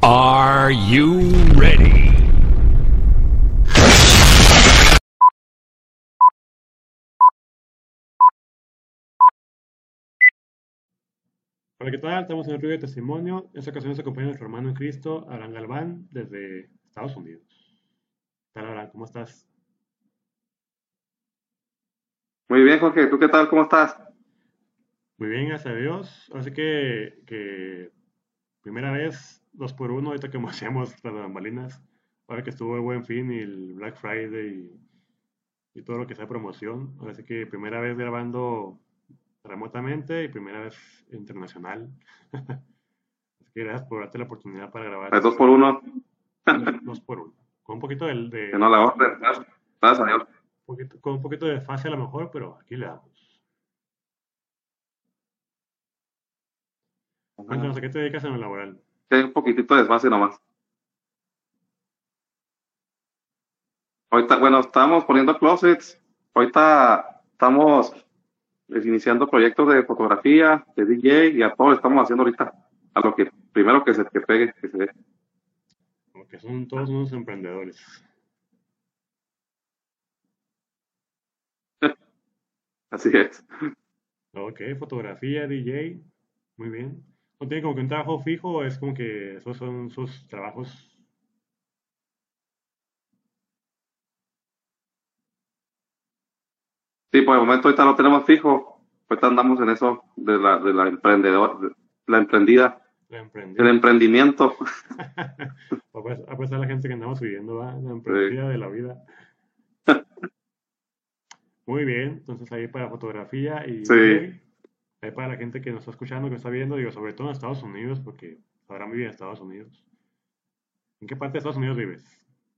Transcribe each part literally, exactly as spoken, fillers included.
Are you ready? Hola, ¿qué tal? Estamos en el Río de Testimonio. En esta ocasión nos acompaña nuestro hermano en Cristo, Abraham Galván, desde Estados Unidos. ¿Qué tal, Abraham? ¿Cómo estás? Muy bien, Jorge. ¿Tú qué tal? ¿Cómo estás? Muy bien, gracias a Dios. Así que, que primera vez, dos por uno, ahorita que hacíamos las bambalinas. Ahora que estuvo el Buen Fin y el Black Friday y, y todo lo que sea promoción. Así que primera vez grabando remotamente y primera vez internacional. Así que gracias por darte la oportunidad para grabar Es dos este por uno. dos, dos por uno. Con un poquito de, Que no de- la orden. Gracias gracias a Dios. poquito- con un poquito de fase a lo mejor, pero aquí le damos. Cuéntanos, ¿a qué te dedicas en lo laboral? Que hay un poquitito de desfase nomás. Ahorita, bueno, estamos poniendo closets. Ahorita estamos iniciando proyectos de fotografía, de D J y a todo lo estamos haciendo ahorita. A lo que primero que se que pegue, que se dé. Como que son todos unos emprendedores. Así es. Ok, fotografía, D J, muy bien. ¿No tiene como que un trabajo fijo o es como que esos son sus trabajos? Sí, por el momento ahorita lo tenemos fijo. Ahorita andamos en eso de la, de la emprendedor, de la emprendida, La el emprendida. emprendimiento. A pesar a pesar de la gente que andamos viviendo, ¿va? La Sí, emprendida de la vida. Muy bien, entonces ahí para fotografía y sí. D J. Ahí para la gente que nos está escuchando, que está viendo, digo, sobre todo en Estados Unidos, porque habrán vivido en Estados Unidos. ¿En qué parte de Estados Unidos vives?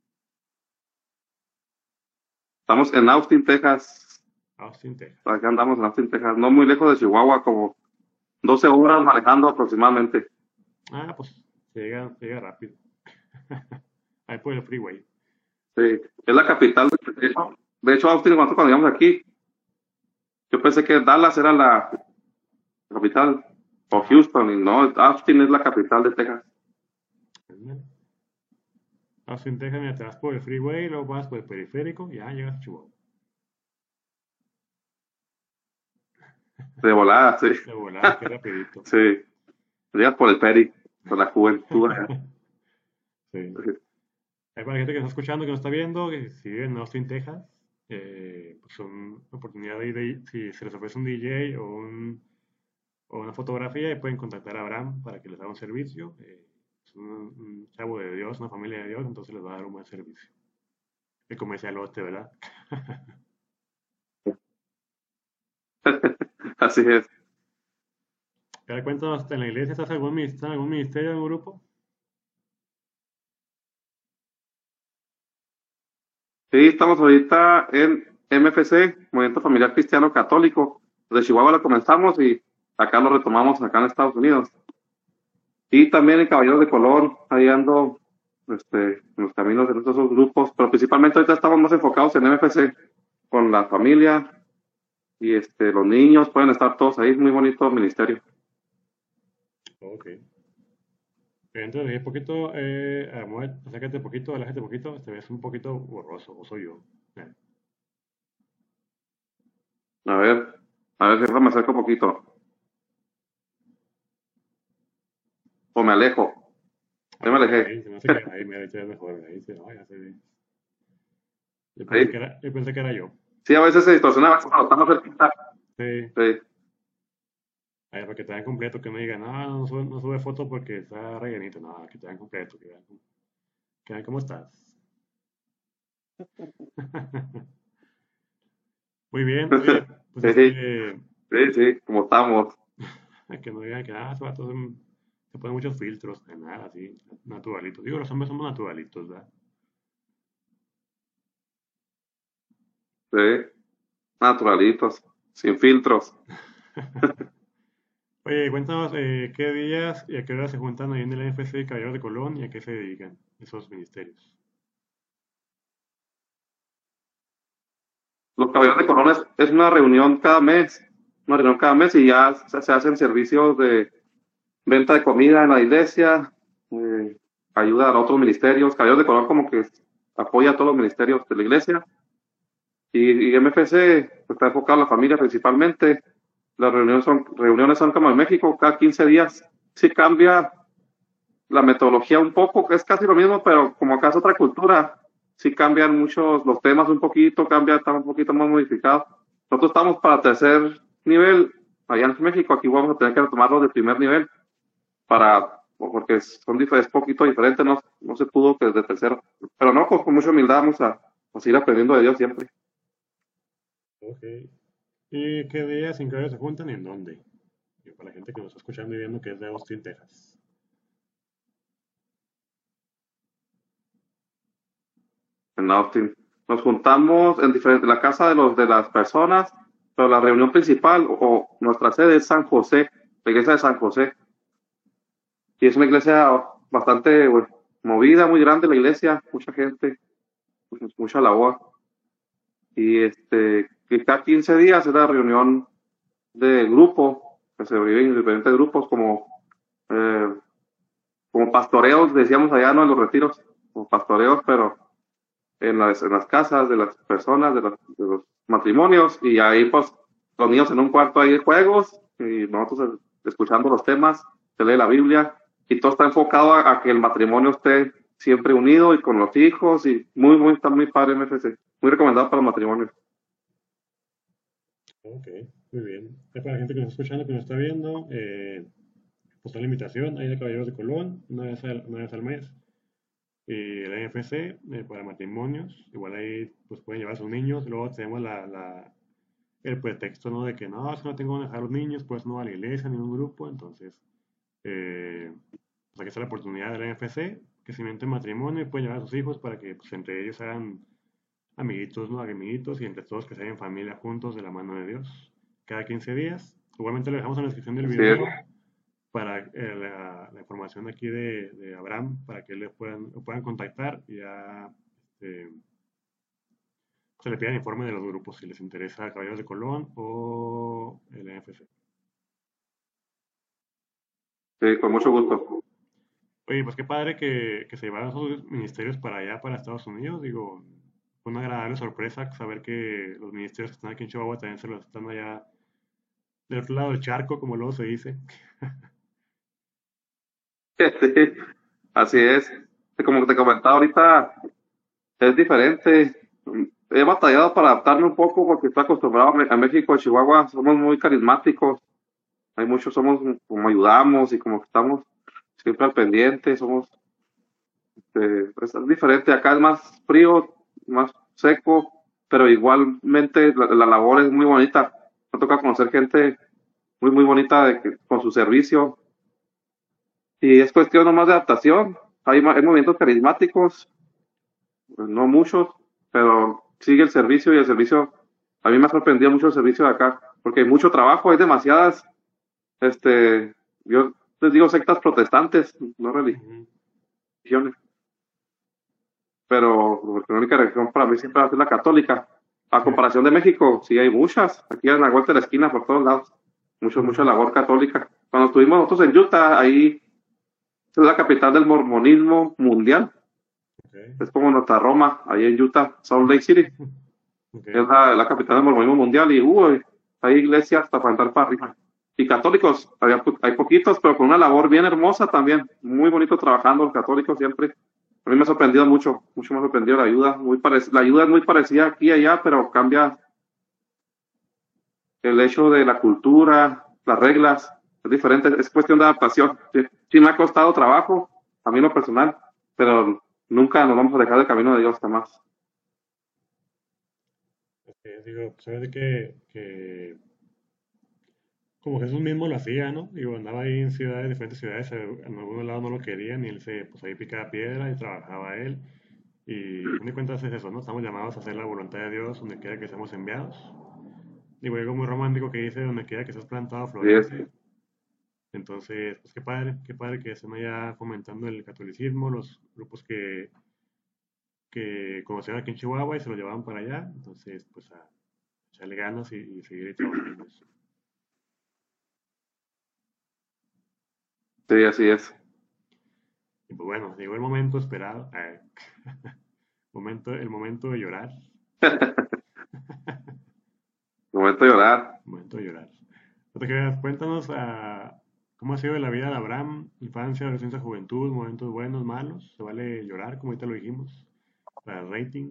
Estamos en Austin, Texas. Austin, Texas. Acá andamos en Austin, Texas. No muy lejos de Chihuahua, como doce horas manejando aproximadamente. Ah, pues se llega, se llega rápido. Ahí por el freeway. Sí, es la capital. De hecho, de hecho, Austin, cuando, cuando llegamos aquí, yo pensé que Dallas era la capital, o Ajá. Houston, y no, Austin es la capital de Texas. Ándale. Austin, Texas, mira, te vas por el freeway, luego vas por el periférico y ya llegas a Chihuahua. De volada, sí. De volada, qué rapidito. Sí, llegas por el Peri, por la juventud acá. Sí. Hay para la gente que está escuchando, que no está viendo, que si viven en Austin, Texas, eh, pues son una oportunidad de, de- si se les ofrece un D J o, un, o una fotografía, y pueden contactar a Abraham para que les haga un servicio. Eh, es un, un chavo de Dios, una familia de Dios, entonces les va a dar un buen servicio. El comercialote, ¿verdad? Así es. Cada cuéntanos, ¿en la iglesia estás en algún, minis- estás en algún ministerio, en algún grupo? Sí, estamos ahorita en M F C, Movimiento Familiar Cristiano Católico. De Chihuahua lo comenzamos y acá lo retomamos acá en Estados Unidos. Y también en Caballeros de Colón, ahí ando este, en los caminos de nuestros grupos, pero principalmente ahorita estamos más enfocados en M F C, con la familia y este, los niños, pueden estar todos ahí, es muy bonito ministerio. Ok. Entonces, un poquito, eh, a mover, acércate un poquito, aléjate un poquito, te ves un poquito borroso, o soy yo. Eh, A ver, a ver si me acerco un poquito, o me alejo, ya me Ahí, alejé. ahí, se me hace que ahí me ve mejor, ahí se, no, ya se ve. Yo pensé que Ahí. era, yo pensé que era yo. Sí, a veces se distorsiona cuando estamos cerquita. Sí, Sí. ahí para que te vean completo, que me digan, no, no sube, no sube foto porque está rellenito, no, que te vean completo, que vean, que vean cómo estás. Muy bien, oye, pues Sí, este, sí, sí, como estamos. que no digan que, ah, ese vato se, se ponen muchos filtros, de nada, así, naturalitos. Digo, los hombres somos naturalitos, ¿verdad? Sí, naturalitos, sin filtros. Oye, cuéntanos eh, qué días y a qué hora se juntan ahí en el N F C Caballeros de Colón y a qué se dedican esos ministerios. Los caballeros de Colón es, es una reunión cada mes, una reunión cada mes y ya se, se hacen servicios de venta de comida en la iglesia, eh, ayuda a otros ministerios. Caballeros de Colón como que apoya a todos los ministerios de la iglesia. Y, y M F C pues, está enfocado en la familia principalmente. Las reuniones son, reuniones son como en México, cada quince días. Sí cambia la metodología un poco, es casi lo mismo, pero como acá es otra cultura, sí cambian muchos los temas un poquito, cambia, está un poquito más modificado. Nosotros estamos para tercer nivel, allá en México, aquí vamos a tener que retomarlo de primer nivel, para, porque son dif- es poquito diferente, no, no se pudo que desde tercero. Pero no, pues con mucha humildad vamos a, a seguir aprendiendo de Dios siempre. Ok. ¿Y qué días en qué se juntan y en dónde? Y para la gente que nos está escuchando y viendo que es de Austin, Texas. En Austin. Nos juntamos en diferente, la casa de los de las personas, pero la reunión principal o, o nuestra sede es San José, la iglesia de San José. Y es una iglesia bastante bueno, movida, muy grande la iglesia, mucha gente, mucha, mucha labor. Y este, que cada quince días es la reunión de grupo, que se divide en diferentes grupos como, eh, como pastoreos, decíamos allá, ¿no? En los retiros, como pastoreos, pero en las, en las casas de las personas, de los, de los matrimonios, y ahí pues los niños en un cuarto hay juegos, y nosotros escuchando los temas, se lee la Biblia, y todo está enfocado a, a que el matrimonio esté siempre unido y con los hijos, y muy, muy, está muy padre M F C, muy recomendado para los matrimonios. Ok, muy bien. Ya para la gente que nos está escuchando, que nos está viendo, eh, pues está la invitación, hay de Caballeros de Colón, una vez al, una vez al mes. Y el N F C eh, para matrimonios, igual ahí pues pueden llevar a sus niños. Luego tenemos la, la, el pretexto, ¿no? De que no, es que no tengo donde dejar a los niños, pues no va a la iglesia ni a un grupo. Entonces, eh, pues aquí está la oportunidad del N F C, que se invente matrimonio y pueden llevar a sus hijos para que pues, entre ellos hagan amiguitos, ¿no? Amiguitos y entre todos que se hagan familia juntos de la mano de Dios. Cada quince días. Igualmente lo dejamos en la descripción del Así es. video para eh, la, la información de aquí de, de Abraham, para que le puedan, lo puedan contactar y ya este, se le pidan informe de los grupos si les interesa Caballeros de Colón o el N F C. Sí, con mucho gusto. Oye, pues qué padre que, que se llevaron esos ministerios para allá, para Estados Unidos. Digo, fue una agradable sorpresa saber que los ministerios que están aquí en Chihuahua también se los están allá del otro lado del charco, como luego se dice. Sí, así es. Como te comentaba ahorita, es diferente. He batallado para adaptarme un poco porque estoy acostumbrado a, Me- a México, a Chihuahua, somos muy carismáticos. Hay muchos, somos como ayudamos y como que estamos siempre al pendiente, somos, eh, pues, es diferente. Acá es más frío, más seco, pero igualmente la, la labor es muy bonita. Me toca conocer gente muy, muy bonita de que- con su servicio y es cuestión nomás de adaptación. Hay, ma- hay movimientos carismáticos, pues, no muchos, pero sigue el servicio y el servicio, a mí me ha sorprendido mucho el servicio de acá, porque hay mucho trabajo, hay demasiadas, este, yo les digo sectas protestantes, no Ujú. religiones, pero porque la única religión para mí siempre va a ser la católica. A Sí. comparación de México, sí hay muchas, aquí en la vuelta de la esquina por todos lados, mucho, mucha Ujú. labor católica. Cuando estuvimos nosotros en Utah, ahí es la capital del mormonismo mundial, Ok. es como nuestra Roma, ahí en Utah, Salt Lake City. Ok. Es la, la capital del mormonismo mundial y uh, hay iglesias hasta para entrar para arriba. Y católicos, hay, hay poquitos, pero con una labor bien hermosa también. Muy bonito trabajando los católicos siempre. A mí me ha sorprendido mucho, mucho me ha sorprendido la ayuda. Muy parec- la ayuda es muy parecida aquí y allá, pero cambia el hecho de la cultura, las reglas, es diferente, es cuestión de adaptación. Sí, sí me ha costado trabajo, a mí en lo personal, pero nunca nos vamos a dejar del camino de Dios jamás. Ok, digo, pues sabes de que, que como Jesús mismo lo hacía, ¿no? Digo, andaba ahí en ciudades, diferentes ciudades, eh, en algunos lados no lo querían y él se, pues ahí picaba piedra y trabajaba él. Y a fin de cuentas es eso, ¿no? Estamos llamados a hacer la voluntad de Dios donde quiera que seamos enviados. Digo, hay algo muy romántico que dice, donde quiera que seas plantado, Así es. florece. Entonces, pues qué padre, qué padre que estén allá fomentando el catolicismo, los grupos que, que conocieron aquí en Chihuahua y se lo llevaban para allá. Entonces, pues a echarle ganas y, y seguir ahí trabajando en eso. Sí, así es. pues bueno, llegó el momento esperado. eh, momento, el momento de llorar. Momento de llorar. Momento de llorar. No te creas, cuéntanos ah, cómo ha sido la vida de Abraham, infancia, adolescencia, juventud, momentos buenos, malos. Se vale llorar, como ahorita lo dijimos, para el rating.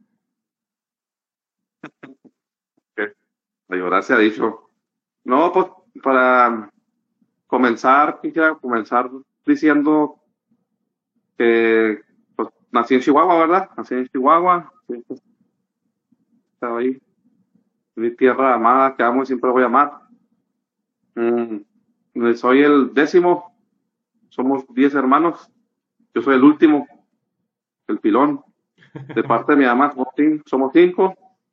Que de llorar se ha dicho. No, pues para comenzar, quisiera comenzar diciendo que pues, nací en Chihuahua, ¿verdad? Nací en Chihuahua. Sí, pues, estaba ahí. Mi tierra amada que amo y siempre voy a amar. Mm, soy el décimo. Somos diez hermanos. Yo soy el último, el pilón. De parte de mi mamá somos cin- somos cinco.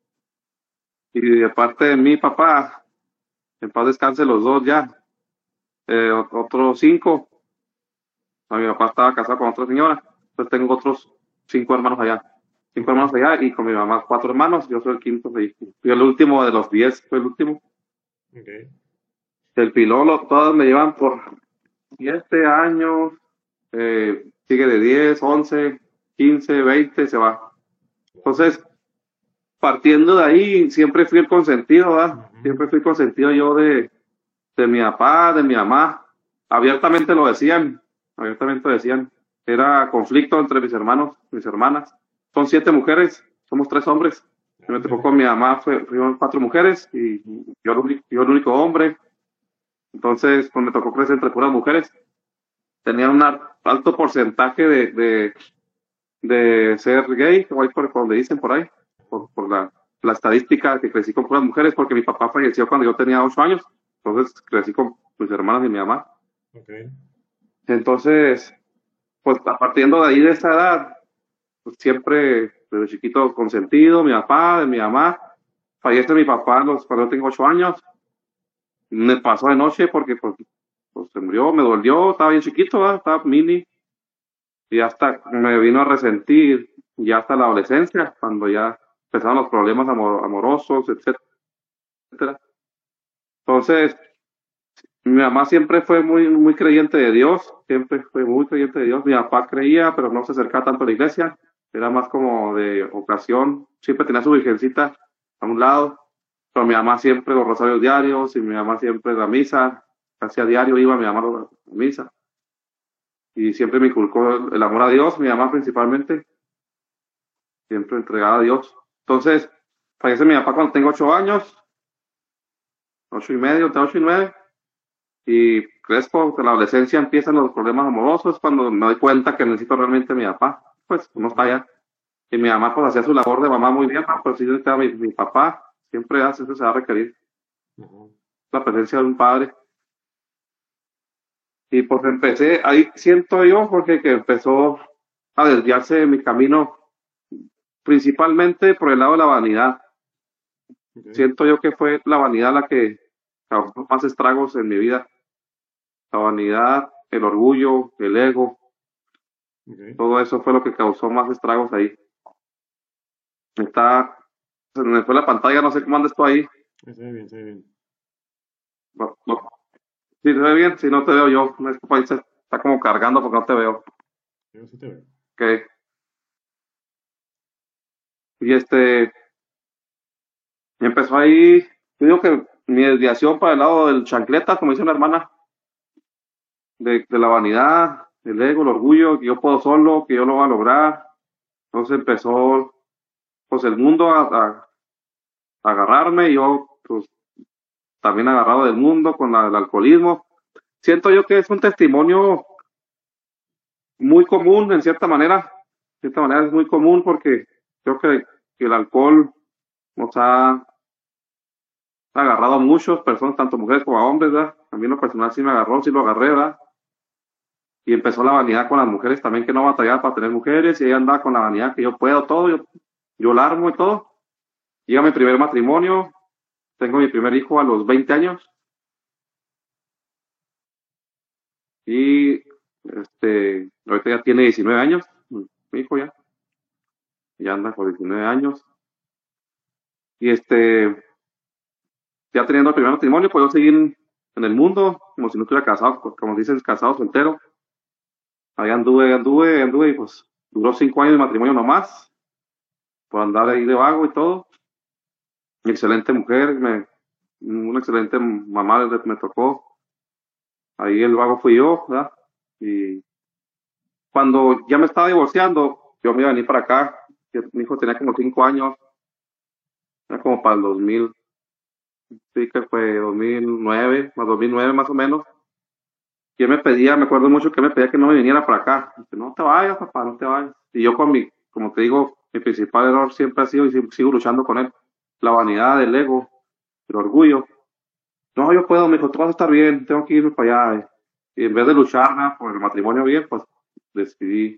Y de parte de mi papá, en paz descanse los dos ya, eh, ot- otros cinco. A mi papá estaba casado con otra señora. Entonces tengo otros cinco hermanos allá. Cinco Ok, hermanos allá y con mi mamá cuatro hermanos. Yo soy el quinto. Soy, soy el último de los diez. Soy el último. ok. El pilón, lo- todos me llevan por siete años. Eh, sigue de diez, once, quince, veinte, se va. Wow. Entonces, partiendo de ahí, siempre fui el consentido, ¿verdad? Ujú. Siempre fui consentido yo de, de mi papá, de mi mamá. Abiertamente lo decían, abiertamente lo decían. Era conflicto entre mis hermanos, mis hermanas. Son siete mujeres, somos tres hombres. Y me tocó Ándale. con mi mamá, fue, fueron cuatro mujeres y yo el, único, yo el único hombre. Entonces, pues me tocó crecer entre puras mujeres. Tenía un alto porcentaje de, de, de ser gay, o ahí por donde dicen por ahí, por, por la, la estadística que crecí con puras mujeres, porque mi papá falleció cuando yo tenía ocho años. Entonces crecí con mis hermanas y mi mamá. Ok. Entonces, pues a partiendo de ahí de esa edad, pues siempre desde chiquito consentido, mi papá, de mi mamá. Fallece mi papá a los, cuando yo tengo ocho años. Me pasó de noche porque pues, pues se murió, me dolió, estaba bien chiquito, ¿verdad? Estaba mini. Y hasta me vino a resentir, ya hasta la adolescencia, cuando ya empezaron los problemas amor- amorosos, etcétera. Entonces, mi mamá siempre fue muy, muy creyente de Dios, siempre fue muy creyente de Dios. Mi papá creía, pero no se acercaba tanto a la iglesia, era más como de ocasión, siempre tenía su virgencita a un lado, pero mi mamá siempre los rosarios diarios y mi mamá siempre la misa, casi a diario iba mi mamá a la misa y siempre me inculcó el, el amor a Dios, mi mamá principalmente, siempre entregada a Dios. Entonces, fallece mi papá cuando tengo ocho años, ocho y medio, tengo ocho y nueve. Y crezco, en la adolescencia empiezan los problemas amorosos, cuando me doy cuenta que necesito realmente a mi papá, pues no está Ok. allá. Y mi mamá pues hacía su labor de mamá muy bien, pero si necesitaba mi, mi papá, siempre hace, eso se va a requerir Ujú. la presencia de un padre. Y pues empecé, ahí siento yo, porque que empezó a desviarse mi camino, principalmente por el lado de la vanidad. Ok. Siento yo que fue la vanidad la que causó más estragos en mi vida. La vanidad, el orgullo, el ego, Ok. todo eso fue lo que causó más estragos ahí. Está, se me fue la pantalla, no sé cómo andas tú ahí. Se ve bien, se ve bien. No, no. Si se ve bien, si no te veo yo, no es que ahí se está como cargando porque no te veo. Yo sí te veo. Okay. Y este, empezó ahí, yo digo que mi desviación para el lado del chancleta, como dice una hermana, de, de la vanidad, el ego, el orgullo, que yo puedo solo, que yo lo voy a lograr. Entonces empezó, pues el mundo a, a- a agarrarme, y yo, pues también agarrado del mundo con la- el alcoholismo. Siento yo que es un testimonio muy común en cierta manera, de cierta manera es muy común porque creo que, que el alcohol nos ha agarrado a muchos personas, tanto mujeres como a hombres, ¿verdad? A mí en lo personal sí me agarró, sí lo agarré, ¿verdad? Y empezó la vanidad con las mujeres también, que no batallaba para tener mujeres, y ella andaba con la vanidad que yo puedo todo, yo, yo la armo y todo. Llega mi primer matrimonio, tengo mi primer hijo a los veinte años, y este, ahorita ya tiene diecinueve años, mi hijo ya, ya anda con diecinueve años, y este, ya teniendo el primer matrimonio, pues yo seguí en, en el mundo, como si no estuviera casado, como dicen, casado soltero. Ahí anduve, anduve, anduve y pues duró cinco años de matrimonio nomás, por andar ahí de vago y todo. Excelente mujer, me, una excelente mamá me me tocó. Ahí el vago fui yo, ¿verdad? Y cuando ya me estaba divorciando, yo me iba a venir para acá. que Mi hijo tenía como cinco años, era como para el dos mil, sí que fue dos mil nueve, más dos mil nueve más o menos. Y él me pedía, me acuerdo mucho que él me pedía que no me viniera para acá. Dice, no te vayas, papá, no te vayas. Y yo con mi, como te digo, mi principal error siempre ha sido y sigo sigo luchando con él, la vanidad, el ego, el orgullo. No, yo puedo, me dijo, tú vas a estar bien, tengo que irme para allá. Y en vez de luchar, ¿verdad?, por el matrimonio bien, pues decidí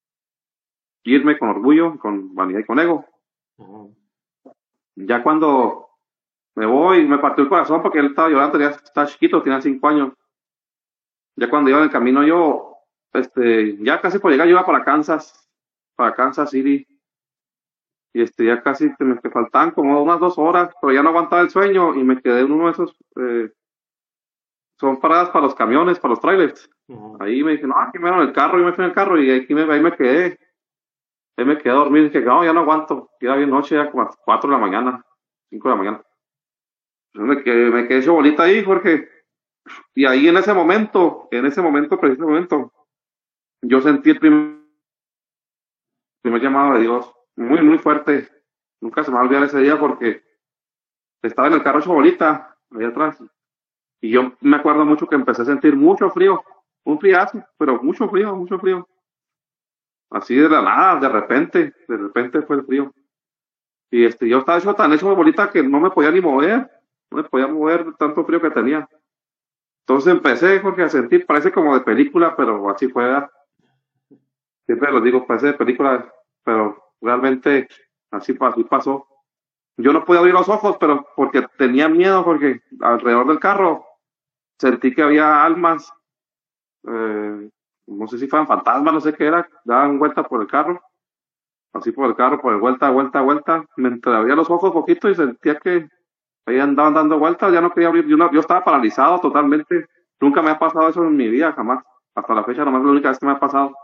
irme con orgullo, con vanidad y con ego. Ajá. Ya cuando me voy, me partió el corazón porque él estaba llorando, ya estaba chiquito, tenía cinco años. Ya cuando iba en el camino yo, este, ya casi por llegar, yo iba para Kansas, para Kansas City, y este, ya casi que me que faltaban como unas dos horas, pero ya no aguantaba el sueño y me quedé en uno de esos, eh, son paradas para los camiones, para los trailers. Ajá. Ahí me dije, no, aquí me dieron el carro, y me fui en el carro y aquí me, ahí me quedé, ahí me quedé a dormir, y dije, no, ya no aguanto, ya era bien noche, ya como a las cuatro de la mañana, cinco de la mañana. Entonces me quedé, me quedé hecho bolita ahí, Jorge, y ahí en ese momento, en ese momento, preciso momento, yo sentí el primer primer llamado de Dios, muy, muy fuerte. Nunca se me va a olvidar ese día porque estaba en el carro hecho bolita, ahí atrás. Y yo me acuerdo mucho que empecé a sentir mucho frío, un friazo, pero mucho frío, mucho frío. Así de la nada, de repente, de repente fue el frío. Y este, yo estaba hecho tan hecho de bolita que no me podía ni mover, no me podía mover de tanto frío que tenía. Entonces empecé, Jorge, a sentir, parece como de película, pero así fue, ¿verdad? Siempre lo digo, parece de película, pero realmente así, pa- así pasó. Yo no podía abrir los ojos, pero porque tenía miedo, porque alrededor del carro sentí que había almas, eh, no sé si fueran fantasmas, no sé qué era, daban vuelta por el carro, así por el carro, por el vuelta, vuelta, vuelta. Mientras abría los ojos poquito y sentía que ahí andaban dando vueltas, ya no quería abrir, yo, no- yo estaba paralizado totalmente. Nunca me ha pasado eso en mi vida, jamás. Hasta la fecha, nomás es la única vez que me ha pasado.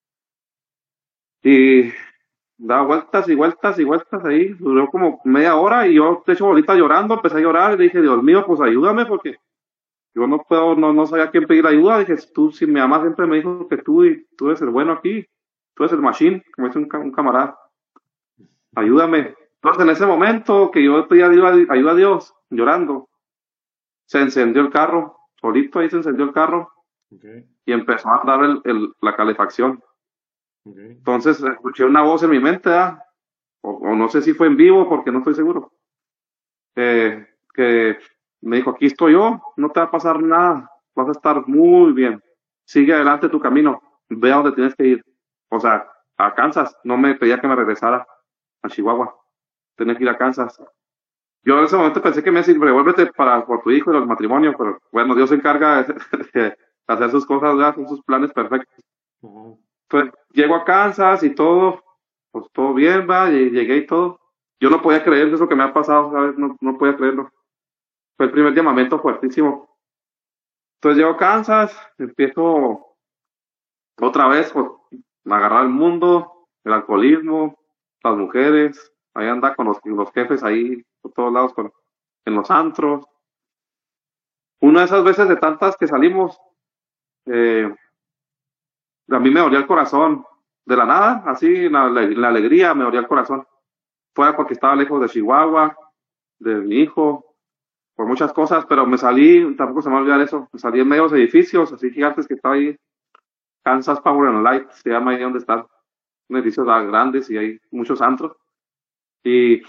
Y daba vueltas y vueltas y vueltas ahí, duró como media hora y yo, de hecho, ahorita llorando, empecé a llorar y dije, Dios mío, pues ayúdame porque yo no puedo, no, no sabía a quién pedir ayuda. Dije, tú, si mi mamá siempre me dijo que tú, y tú eres el bueno aquí, tú eres el machine, como dice un, ca- un camarada, ayúdame. Entonces, en ese momento que yo pedí ayuda, ayuda a Dios, llorando, se encendió el carro, solito ahí se encendió el carro Okay. y empezó a dar el, el- la calefacción. Okay. Entonces, escuché una voz en mi mente, ¿verdad? O, o no sé si fue en vivo porque no estoy seguro, eh, que me dijo, aquí estoy yo, no te va a pasar nada, vas a estar muy bien, sigue adelante tu camino, ve a donde tienes que ir. O sea, a Kansas, no me pedía que me regresara a Chihuahua, tenía que ir a Kansas. Yo en ese momento pensé que me decía, revuélvete para, por tu hijo y los matrimonios, pero bueno, Dios se encarga de, de hacer sus cosas, ¿verdad? Son sus planes perfectos. Ajá. Pues llego a Kansas y todo, pues todo bien, va, y llegué y todo. Yo no podía creer eso que me ha pasado, ¿sabes? No, no podía creerlo. Fue el primer llamamiento fuertísimo. Entonces llego a Kansas, empiezo otra vez pues, a agarrar el mundo, el alcoholismo, las mujeres, ahí anda con los, los jefes ahí por todos lados, con, en los antros. Una de esas veces de tantas que salimos, eh, a mí me dolía el corazón, de la nada, así, la, la, la alegría me dolía el corazón. Fuera porque estaba lejos de Chihuahua, de mi hijo, por muchas cosas, pero me salí, tampoco se me va a olvidar eso, me salí en medio de los edificios, así gigantes que estaba ahí, Kansas Power and Light, se llama ahí donde está, un edificio grandes y hay muchos antros. Y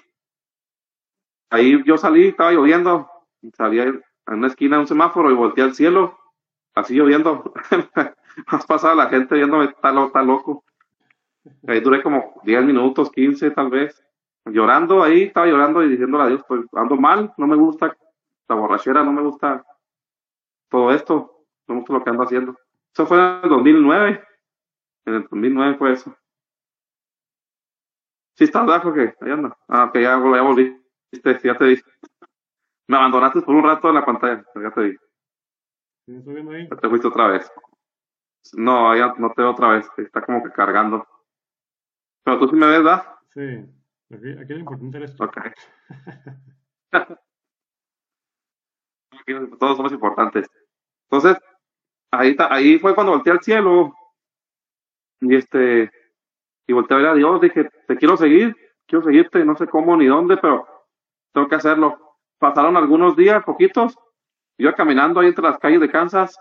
ahí yo salí, estaba lloviendo, salí en una esquina de un semáforo y volteé al cielo, así lloviendo. Más pasaba la gente viéndome, está, lo, está loco. Ahí duré como diez minutos, quince tal vez, llorando ahí, estaba llorando y diciéndole a Dios, pues ando mal, no me gusta la borrachera, no me gusta todo esto, no me gusta lo que ando haciendo. Eso fue en el dos mil nueve, en el dos mil nueve fue eso. Sí, estás bajo que ahí anda. Ah, que ya, ya volví. Viste, ya te vi. Me abandonaste por un rato en la pantalla, pero ya te vi. ¿Sí me estoy viendo ahí? Ya te fuiste otra vez. No, ya no te veo otra vez, está como que cargando. Pero tú sí me ves, ¿verdad? Sí, aquí, aquí lo importante eres tú. Ok. Aquí todos somos importantes. Entonces, ahí, está, ahí fue cuando volteé al cielo y este, y volteé a ver a Dios, dije, te quiero seguir, quiero seguirte, no sé cómo ni dónde, pero tengo que hacerlo. Pasaron algunos días, poquitos, iba caminando ahí entre las calles de Kansas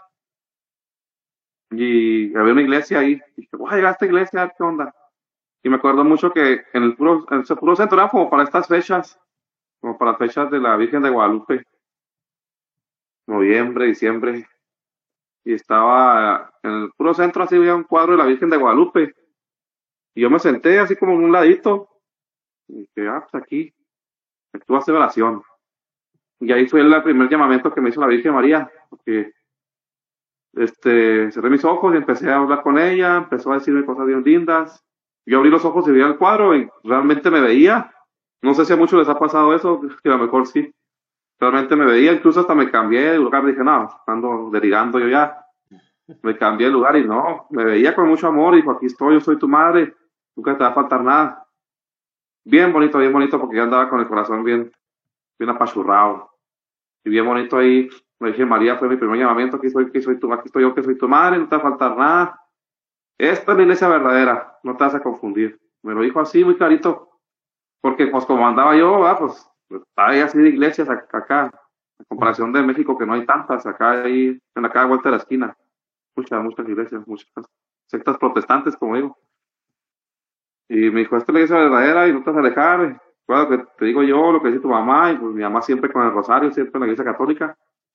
y había una iglesia ahí. Y dije, voy a llegar a esta iglesia, ¿qué onda? Y me acuerdo mucho que en el puro, en ese puro centro era como para estas fechas, como para las fechas de la Virgen de Guadalupe, noviembre, diciembre, y estaba en el puro centro así había un cuadro de la Virgen de Guadalupe, y yo me senté así como en un ladito, y dije, ah, pues aquí, aquí voy a hacer oración. Y ahí fue el primer llamamiento que me hizo la Virgen María, porque este, cerré mis ojos y empecé a hablar con ella, empezó a decirme cosas bien lindas. Yo abrí los ojos y vi el cuadro y realmente me veía. No sé si a muchos les ha pasado eso, que a lo mejor sí. Realmente me veía, incluso hasta me cambié de lugar, dije, no, ando delirando yo ya. Me cambié de lugar y no, me veía con mucho amor y dijo, aquí estoy, yo soy tu madre, nunca te va a faltar nada. Bien bonito, bien bonito, porque yo andaba con el corazón bien, bien apachurrado. Y bien bonito ahí, me dije, María, fue mi primer llamamiento, aquí soy, aquí soy tu, aquí estoy yo, que soy tu madre, no te va a faltar nada. Esta es la iglesia verdadera, no te vas a confundir. Me lo dijo así, muy clarito, porque pues como andaba yo, ah, pues hay así de iglesias acá, en comparación de México, que no hay tantas, acá hay, en la cada vuelta de la esquina, muchas, muchas iglesias, muchas sectas protestantes, como digo. Y me dijo, esta es la iglesia verdadera y no te vas a alejar. Bueno, que te digo yo, lo que dice tu mamá, y pues mi mamá siempre con el rosario, siempre en la iglesia católica.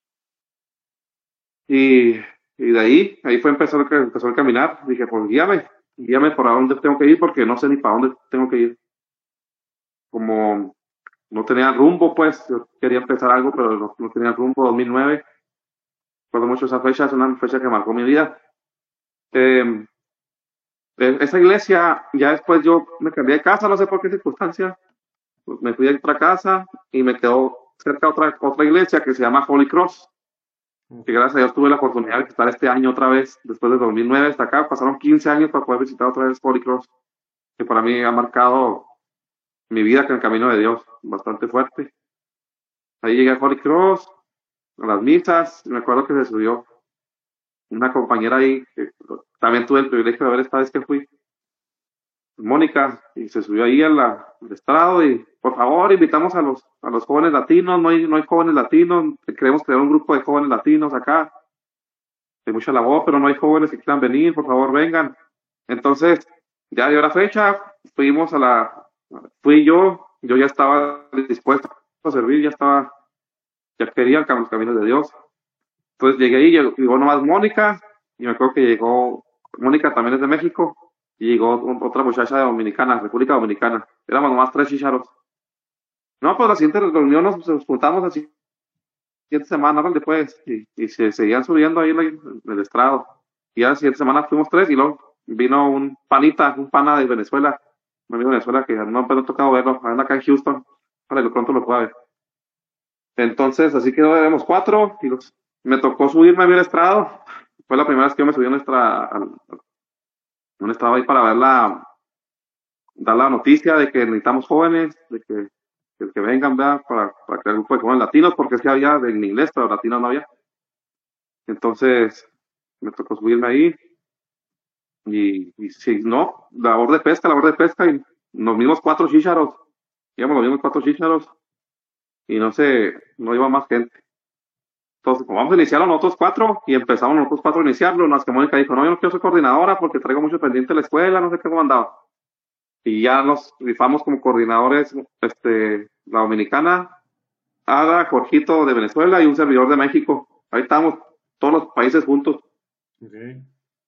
Y, y de ahí, ahí fue empezó el, empezó el caminar. Dije, pues guíame, guíame por a dónde tengo que ir, porque no sé ni para dónde tengo que ir. Como no tenía rumbo, pues, yo quería empezar algo, pero no, no tenía rumbo. dos mil nueve, recuerdo mucho esa fecha, es una fecha que marcó mi vida. Eh, eh, esa iglesia, ya después yo me cambié de casa, no sé por qué circunstancia, pues, me fui a otra casa y me quedó cerca otra, otra iglesia que se llama Holy Cross, que gracias a Dios tuve la oportunidad de estar este año otra vez, después de dos mil nueve hasta acá, pasaron quince años para poder visitar otra vez Holy Cross, que para mí ha marcado mi vida con el camino de Dios bastante fuerte. Ahí llegué a Holy Cross, a las misas, me acuerdo que se subió una compañera ahí, que también tuve el privilegio de ver esta vez que fui, Mónica, y se subió ahí al, al estrado y por favor invitamos a los, a los jóvenes latinos, no hay, no hay jóvenes latinos, queremos crear un grupo de jóvenes latinos acá, hay mucha labor, pero no hay jóvenes que quieran venir, por favor vengan. Entonces, ya dio la fecha, fuimos a la, fui yo, yo ya estaba dispuesto a servir, ya estaba, ya quería el los caminos de Dios. Entonces llegué ahí, llegó, llegó nomás Mónica, y me acuerdo que llegó, Mónica también es de México, y llegó un- otra muchacha de Dominicana, República Dominicana. Éramos nomás tres chicharos. No, pues la siguiente reunión nos, nos juntamos la siguiente semana, ¿no? Después, y, y se seguían subiendo ahí en, la- en el estrado. Y ya la siguiente semana fuimos tres, y luego vino un panita, un pana de Venezuela, un amigo de Venezuela que no me ha tocado verlo, anda acá en Houston, para que pronto lo pueda ver. Entonces, así que éramos cuatro, y los, me tocó subirme a mi estrado. Fue la primera vez que yo me subí a nuestra, a, a un estrado ahí para ver la, dar la noticia de que necesitamos jóvenes, de que, que, que vengan, ¿verdad? Para, para crear un grupo de jóvenes latinos, porque sí había en inglés, pero latinos no había. Entonces, me tocó subirme ahí, y, y si no, labor de pesca, labor de pesca, y los mismos cuatro chícharos, íbamos los mismos cuatro chícharos, y no sé, no iba más gente. Entonces, como vamos a iniciarlo nosotros cuatro, y empezamos nosotros cuatro a iniciarlo, más que Mónica dijo, no, yo no quiero ser coordinadora porque traigo mucho pendiente de la escuela, no sé qué cómo andaba. Y ya nos rifamos como coordinadores, este, la dominicana, Ada, Jorgito de Venezuela y un servidor de México. Ahí estamos, todos los países juntos. Okay.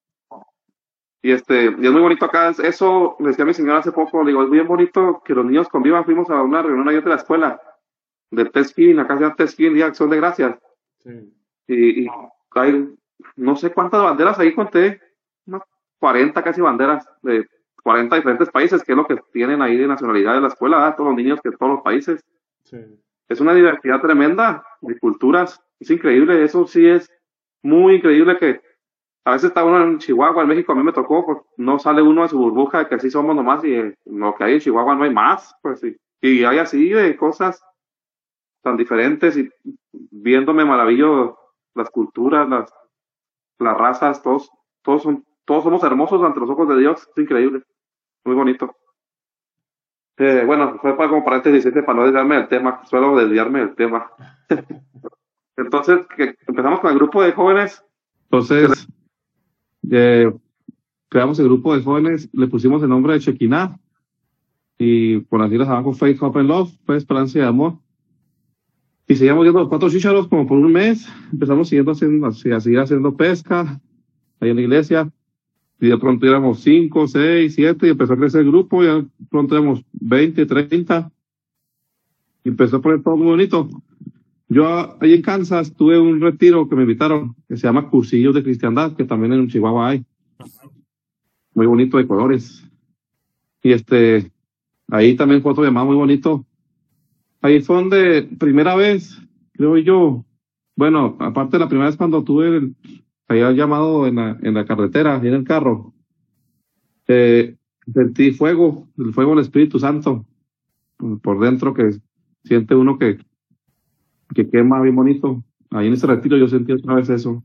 Y este, y es muy bonito acá, es- eso, le decía a mi señora hace poco, le digo, es bien bonito que los niños convivan, fuimos a una reunión ahí de la escuela, de Tesquín, acá se llama Tesquín, Día de Acción de Gracias. Sí. Y, y hay, no sé cuántas banderas ahí conté, unas cuarenta casi banderas de cuarenta diferentes países, que es lo que tienen ahí de nacionalidad de la escuela, ¿verdad? Todos los niños que de todos los países. Sí. Es una diversidad tremenda de culturas, es increíble, eso sí es muy increíble que a veces está uno en Chihuahua, en México a mí me tocó, pues no sale uno de su burbuja, que así somos nomás, y eh, lo que hay en Chihuahua no hay más, pues sí. Y hay así de cosas tan diferentes, y viéndome maravillo las culturas, las, las razas, todos, todos son, todos somos hermosos ante los ojos de Dios, es increíble, muy bonito. Eh, bueno, fue para como paréntesis este, para no desviarme del tema, suelo desviarme del tema. Entonces, que empezamos con el grupo de jóvenes. Entonces, eh, creamos el grupo de jóvenes, le pusimos el nombre de Shekinah, y por así las abajo, Faith, Hope and Love, Fe, Esperanza y Amor. Y seguíamos viendo los cuatro chícharos como por un mes, empezamos siguiendo haciendo, a seguir haciendo pesca, ahí en la iglesia, y de pronto éramos cinco, seis, siete, y empezó a crecer el grupo, y de pronto éramos veinte, treinta, y empezó a poner todo muy bonito. Yo ahí en Kansas tuve un retiro que me invitaron, que se llama Cursillos de Cristiandad, que también en Chihuahua hay. Muy bonito, de colores. Y este, ahí también fue otro llamado muy bonito. Ahí fue donde, primera vez, creo yo, bueno, aparte de la primera vez cuando tuve el, había llamado en la, en la carretera, en el carro, eh, sentí fuego, el fuego del Espíritu Santo, por dentro, que siente uno que, que quema bien bonito. Ahí en ese retiro yo sentí otra vez eso.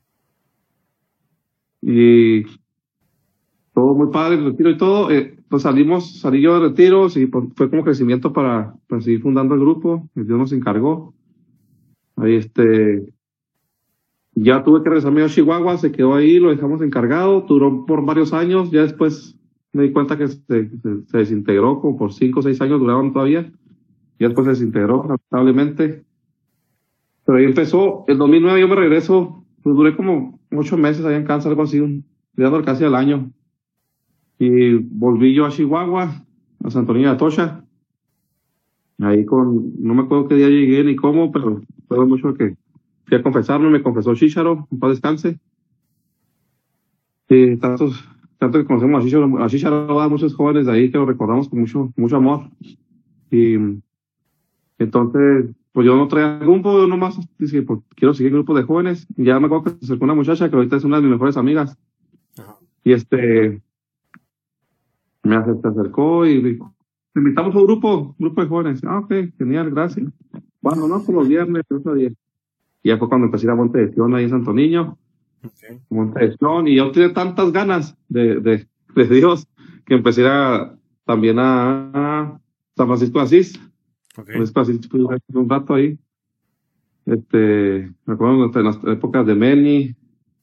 Y todo muy padre, el retiro y todo. Eh, pues salimos, salí yo de retiros y pues, fue como crecimiento para, para seguir fundando el grupo. Dios nos encargó. Ahí este, ya tuve que regresarme a Chihuahua, se quedó ahí, lo dejamos encargado, duró por varios años, ya después me di cuenta que se, se, se desintegró, como por cinco o seis años duraron todavía, y después se desintegró, lamentablemente. Pero ahí empezó, el dos mil nueve yo me regreso, pues duré como ocho meses allá en Kansas, algo así, un, llegando casi al año. Y volví yo a Chihuahua, a Santo Niño de Atocha. Ahí con, no me acuerdo qué día llegué ni cómo, pero fue mucho que fui a confesarme, me confesó Chícharo, en paz descanse. Y tantos, tanto que conocemos a Chícharo, a Chícharo, a muchos jóvenes de ahí que lo recordamos con mucho, mucho amor. Y entonces, pues yo no traía rumbo, yo nomás dije, pues quiero seguir el grupo de jóvenes. Y ya me acuerdo que se acercó una muchacha que ahorita es una de mis mejores amigas. Ajá. Y este, me acercó y dijo, te invitamos a un grupo, un grupo de jóvenes. Ah, ok, genial, gracias. Bueno, no, por los viernes, otro día. Y ya fue cuando empecé a ir a Monte de Sion ahí en Santo Niño. Okay. Monte de Sion, y yo tenía tantas ganas de, de, de Dios que empecé a ir a, también a, a San Francisco de Asís. Okay. Francisco de Asís, un rato ahí. Este, me acuerdo en las épocas de Meni,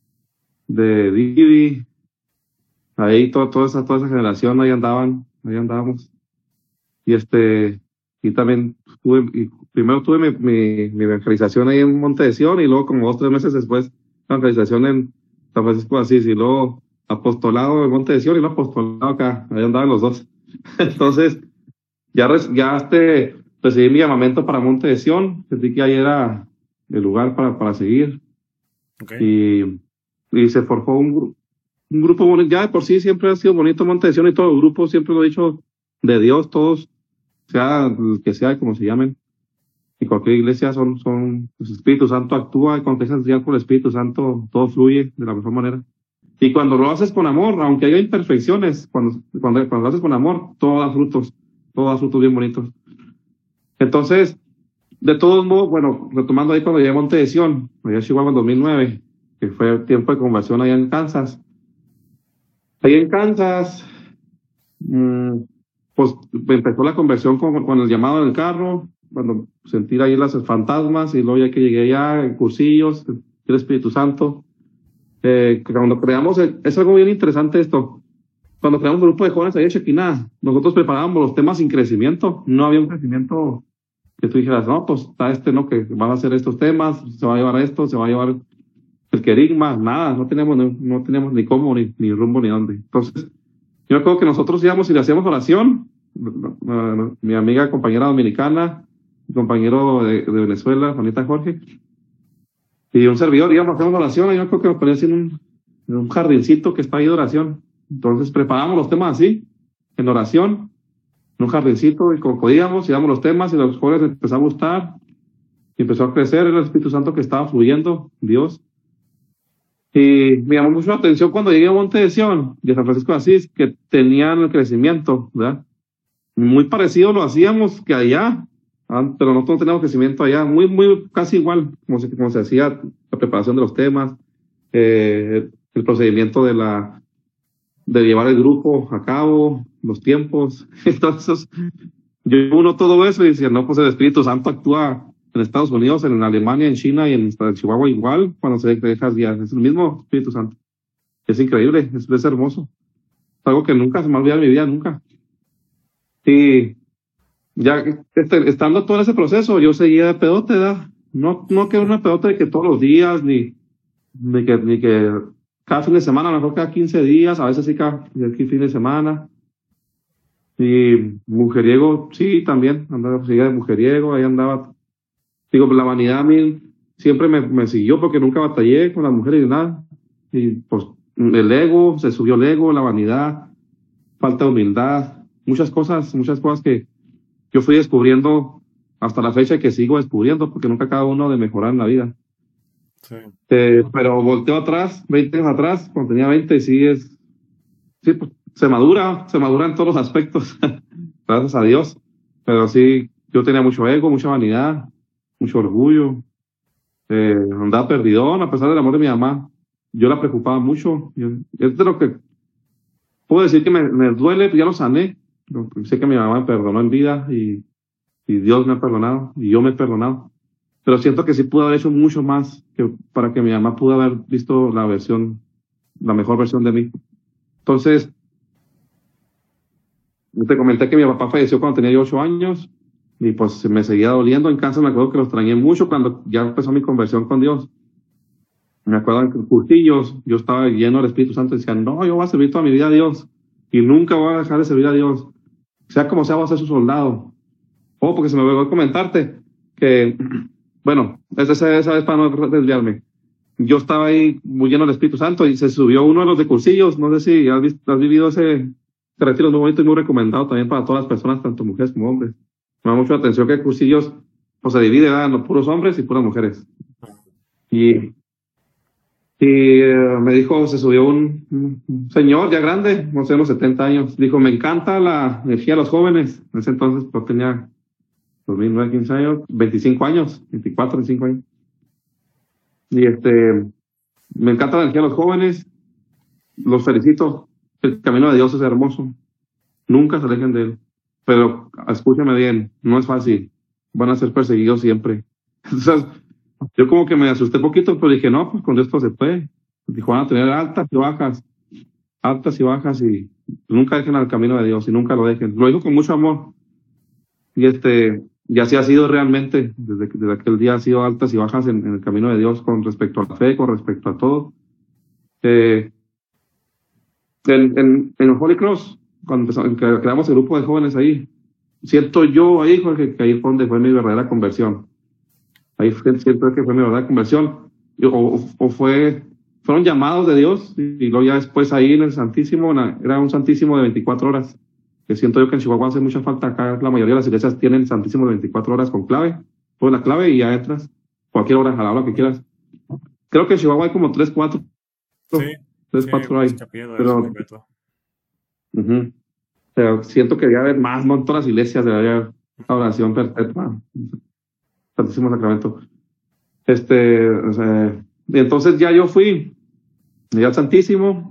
de Didi. Ahí todo, toda esa, toda esa generación ahí andaban, ahí andábamos. Y este, y también tuve, y primero tuve mi, mi, mi evangelización ahí en Monte de Sion, y luego como dos, tres meses después, evangelización en San Francisco de Asís, y luego apostolado en Monte de Sion, y luego apostolado acá, ahí andaban los dos. Entonces, ya, res, ya este, recibí mi llamamiento para Monte de Sion, sentí que ahí era el lugar para, para seguir. Okay. Y, y se forjó un, un grupo bonito, ya de por sí siempre ha sido bonito Monte de Sion, y todo el grupo, siempre lo he dicho, de Dios, todos, sea el que sea, como se llamen, y cualquier iglesia son, son, el Espíritu Santo actúa, y cuando te dejas por el Espíritu Santo, todo fluye de la mejor manera. Y cuando lo haces con amor, aunque haya imperfecciones, cuando, cuando, cuando lo haces con amor, todo da frutos, todo da frutos bien bonitos. Entonces, de todos modos, bueno, retomando ahí cuando llegué a Monte de Sion, allá en Chihuahua en dos mil nueve, que fue el tiempo de conversión allá en Kansas. Ahí en Kansas, mmm, pues empezó la conversión con, con el llamado del carro, cuando sentí ahí las fantasmas, y luego ya que llegué allá en cursillos, el Espíritu Santo. Eh, cuando creamos, es algo bien interesante esto, cuando creamos un grupo de jóvenes ahí en Shekinah, nosotros preparábamos los temas sin crecimiento, no había un crecimiento que tú dijeras, no, pues está este, no, que van a hacer estos temas, se va a llevar esto, se va a llevar el querigma, nada, no teníamos, no, no teníamos ni cómo, ni, ni rumbo, ni dónde. Entonces, yo creo que nosotros íbamos y le hacíamos oración, mi amiga, compañera dominicana, compañero de, de Venezuela, Juanita Jorge, y un servidor, íbamos a hacer una oración, y yo creo que nos ponía así en un, en un jardincito que está ahí de oración. Entonces preparamos los temas así, en oración, en un jardincito, y como podíamos, y damos los temas, y los jóvenes empezó a gustar, y empezó a crecer el Espíritu Santo que estaba fluyendo, Dios. Y me llamó mucho la atención cuando llegué a Monte de Sion y a San Francisco de Asís, que tenían el crecimiento, ¿verdad? Muy parecido lo hacíamos que allá, ah, pero nosotros no teníamos crecimiento allá, muy, muy, casi igual, como se, como se hacía la preparación de los temas, eh, el procedimiento de la, de llevar el grupo a cabo, los tiempos. Entonces, yo uno todo eso y decía, no, pues el Espíritu Santo actúa en Estados Unidos, en Alemania, en China y en Chihuahua igual, cuando se deja guiar. Es el mismo Espíritu Santo. Es increíble, es, es hermoso. Es algo que nunca se me olvida en mi vida, nunca. Y ya este, estando todo ese proceso, yo seguía de pedote, ¿verdad? No, no que una pedote de que todos los días, ni, ni, que, ni que cada fin de semana, a lo mejor cada quince días, a veces sí cada fin de semana. Y mujeriego, sí, también, andaba, seguía de mujeriego, ahí andaba. Digo, la vanidad a mí siempre me, me siguió porque nunca batallé con las mujeres ni nada. Y pues el ego, se subió el ego, la vanidad, falta de humildad, muchas cosas, muchas cosas que yo fui descubriendo hasta la fecha y que sigo descubriendo porque nunca acaba uno de mejorar en la vida. Sí. Eh, pero volteo atrás, veinte años atrás, cuando tenía veinte, y sí es, sí, pues, se madura, se madura en todos los aspectos, gracias a Dios. Pero sí, yo tenía mucho ego, mucha vanidad, mucho orgullo, eh, andaba perdidón a pesar del amor de mi mamá. Yo la preocupaba mucho. Yo, es de lo que puedo decir que me, me duele, ya lo sané. Sé que mi mamá me perdonó en vida y, y Dios me ha perdonado y yo me he perdonado. Pero siento que sí pude haber hecho mucho más que para que mi mamá pudo haber visto la versión, la mejor versión de mí. Entonces, te comenté que mi papá falleció cuando tenía yo ocho años. Y pues me seguía doliendo en casa. Me acuerdo que lo extrañé mucho cuando ya empezó mi conversión con Dios. Me acuerdo que en cursillos yo estaba lleno del Espíritu Santo y decía, no, yo voy a servir toda mi vida a Dios y nunca voy a dejar de servir a Dios. Sea como sea, voy a ser su soldado. Oh, porque se me olvidó comentarte que, bueno, esa, esa vez para no desviarme. Yo estaba ahí muy lleno del Espíritu Santo y se subió uno de los de cursillos. No sé si has, visto, has vivido ese retiro muy bonito y muy recomendado también para todas las personas, tanto mujeres como hombres. Me da mucho la atención que cursillos pues se divide ¿verdad? En los puros hombres y puras mujeres. Y, y eh, me dijo, se subió un, un señor ya grande, no sé, unos setenta años. Dijo, me encanta la energía de los jóvenes. En ese entonces pues tenía dos mil nueve, quince años, veinticinco años, veinticuatro, veinticinco años. Y este, me encanta la energía de los jóvenes. Los felicito. El camino de Dios es hermoso. Nunca se alejen de él. Pero escúchame bien, no es fácil. Van a ser perseguidos siempre. Entonces, yo como que me asusté poquito, pero dije, no, pues con esto se puede. Dijo, van a tener altas y bajas, altas y bajas, y nunca dejen al camino de Dios, y nunca lo dejen. Lo dijo con mucho amor. Y este, y así ha sido realmente, desde, desde aquel día ha sido altas y bajas en, en el camino de Dios con respecto a la fe, con respecto a todo. Eh, en, en, en Holy Cross, cuando empezamos, creamos el grupo de jóvenes ahí, siento yo ahí, Jorge, que ahí fue donde fue mi verdadera conversión. Ahí siento que fue mi verdadera conversión. Yo, o, o fue, fueron llamados de Dios, y, y luego ya después ahí en el Santísimo, la, era un Santísimo de veinticuatro horas, que siento yo que en Chihuahua hace mucha falta. Acá la mayoría de las iglesias tienen Santísimo de veinticuatro horas con clave, pones la clave y ya entras, cualquier hora, a la hora que quieras. Creo que en Chihuahua hay como tres, cuatro. Sí, tres, sí, cuatro hay. Pero, uh-huh. Pero siento que debería haber más, no en todas las iglesias debería haber oración perpetua, Santísimo Sacramento. Este, o sea, y entonces ya yo fui, ya al Santísimo,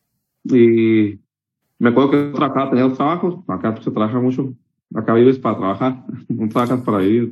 y me acuerdo que trabajaba, tenía dos trabajos. Acá pues, se trabaja mucho, acá vives para trabajar, no trabajas para vivir.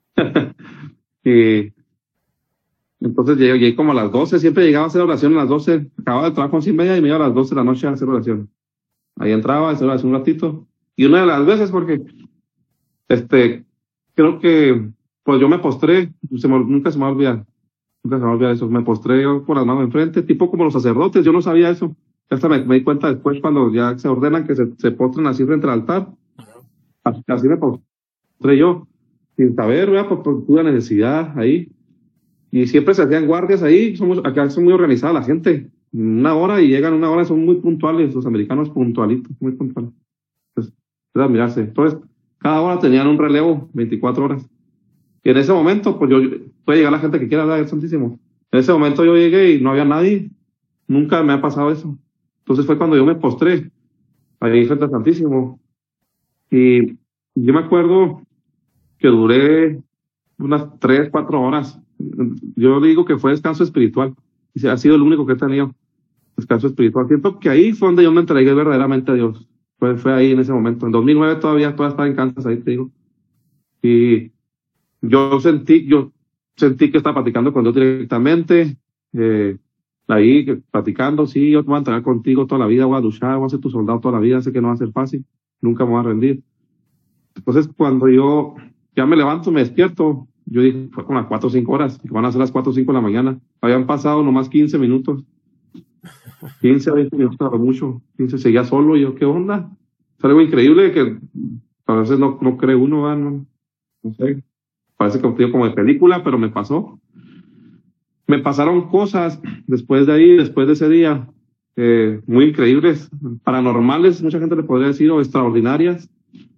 Y entonces llegué, llegué como a las doce, siempre llegaba a hacer oración a las doce, acababa de trabajar a once y media y me iba a las doce de la noche a hacer oración. Ahí entraba, hacía oración un ratito, y una de las veces, porque este, creo que pues yo me postré, se me, nunca se me va a olvidar, nunca se me va a olvidar eso, me postré yo por las manos enfrente, tipo como los sacerdotes, yo no sabía eso, hasta me, me di cuenta después cuando ya se ordenan que se, se postren así frente al altar, así, así me postré yo, sin saber, ¿verdad? Por, por pura necesidad ahí, y siempre se hacían guardias ahí, somos, acá son muy organizada la gente, una hora y llegan una hora, son muy puntuales, los americanos puntualitos, muy puntuales, entonces, es admirarse. Entonces, cada hora tenían un relevo, veinticuatro horas. Y en ese momento, pues yo, puede llegar la gente que quiera dar el Santísimo. En ese momento yo llegué y no había nadie, nunca me ha pasado eso. Entonces fue cuando yo me postré ahí frente al Santísimo. Y yo me acuerdo que duré unas tres, cuatro horas. Yo digo que fue descanso espiritual. Y ha sido el único que he tenido, descanso espiritual. Siento que ahí fue donde yo me entregué verdaderamente a Dios. Fue, fue ahí en ese momento. En dos mil nueve todavía, todavía estaba en Kansas, ahí te digo. Y yo sentí, yo sentí que estaba platicando con Dios directamente. Eh, ahí, que, platicando, sí, yo te voy a entregar contigo toda la vida, voy a luchar, voy a ser tu soldado toda la vida, sé que no va a ser fácil, nunca me voy a rendir. Entonces, cuando yo ya me levanto, me despierto, yo dije, fue como las cuatro o cinco horas, van a ser las cuatro o cinco de la mañana. Habían pasado nomás quince minutos. quince a veinte minutos, a lo mucho. quince, seguía solo, y yo, ¿qué onda? Es algo increíble que a veces no, no cree uno, ¿verdad? No, no sé. Parece que como de película, pero me pasó. Me pasaron cosas después de ahí, después de ese día, eh, muy increíbles, paranormales, mucha gente le podría decir, o extraordinarias.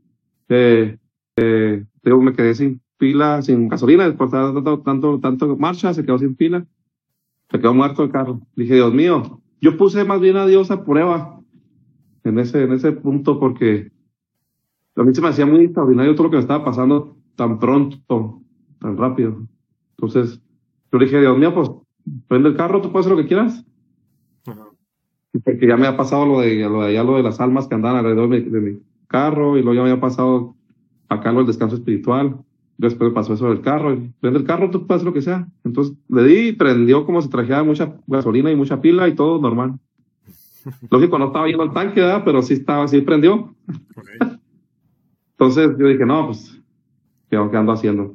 Eh, eh, yo me quedé sin pila, sin gasolina, después de tanto, tanto, tanto marcha, se quedó sin pila, se quedó muerto el carro. Dije, Dios mío, yo puse más bien a Dios a prueba en ese, en ese punto, porque a mí se me hacía muy extraordinario todo lo que me estaba pasando tan pronto, tan rápido. Entonces, yo le dije, Dios mío, pues prende el carro, tú puedes hacer lo que quieras. Uh-huh. Porque ya me ha pasado lo de, lo de allá, lo de las almas que andaban alrededor de mi, de mi carro, y luego ya me había pasado acá lo del descanso espiritual. Después me pasó eso del carro. Y prende el carro, tú puedes hacer lo que sea. Entonces le di y prendió como si trajera mucha gasolina y mucha pila y todo normal. Lógico, no estaba yendo al tanque, ¿verdad? Pero sí estaba, sí prendió. Okay. Entonces yo dije, no, pues, ¿qué, qué ando haciendo?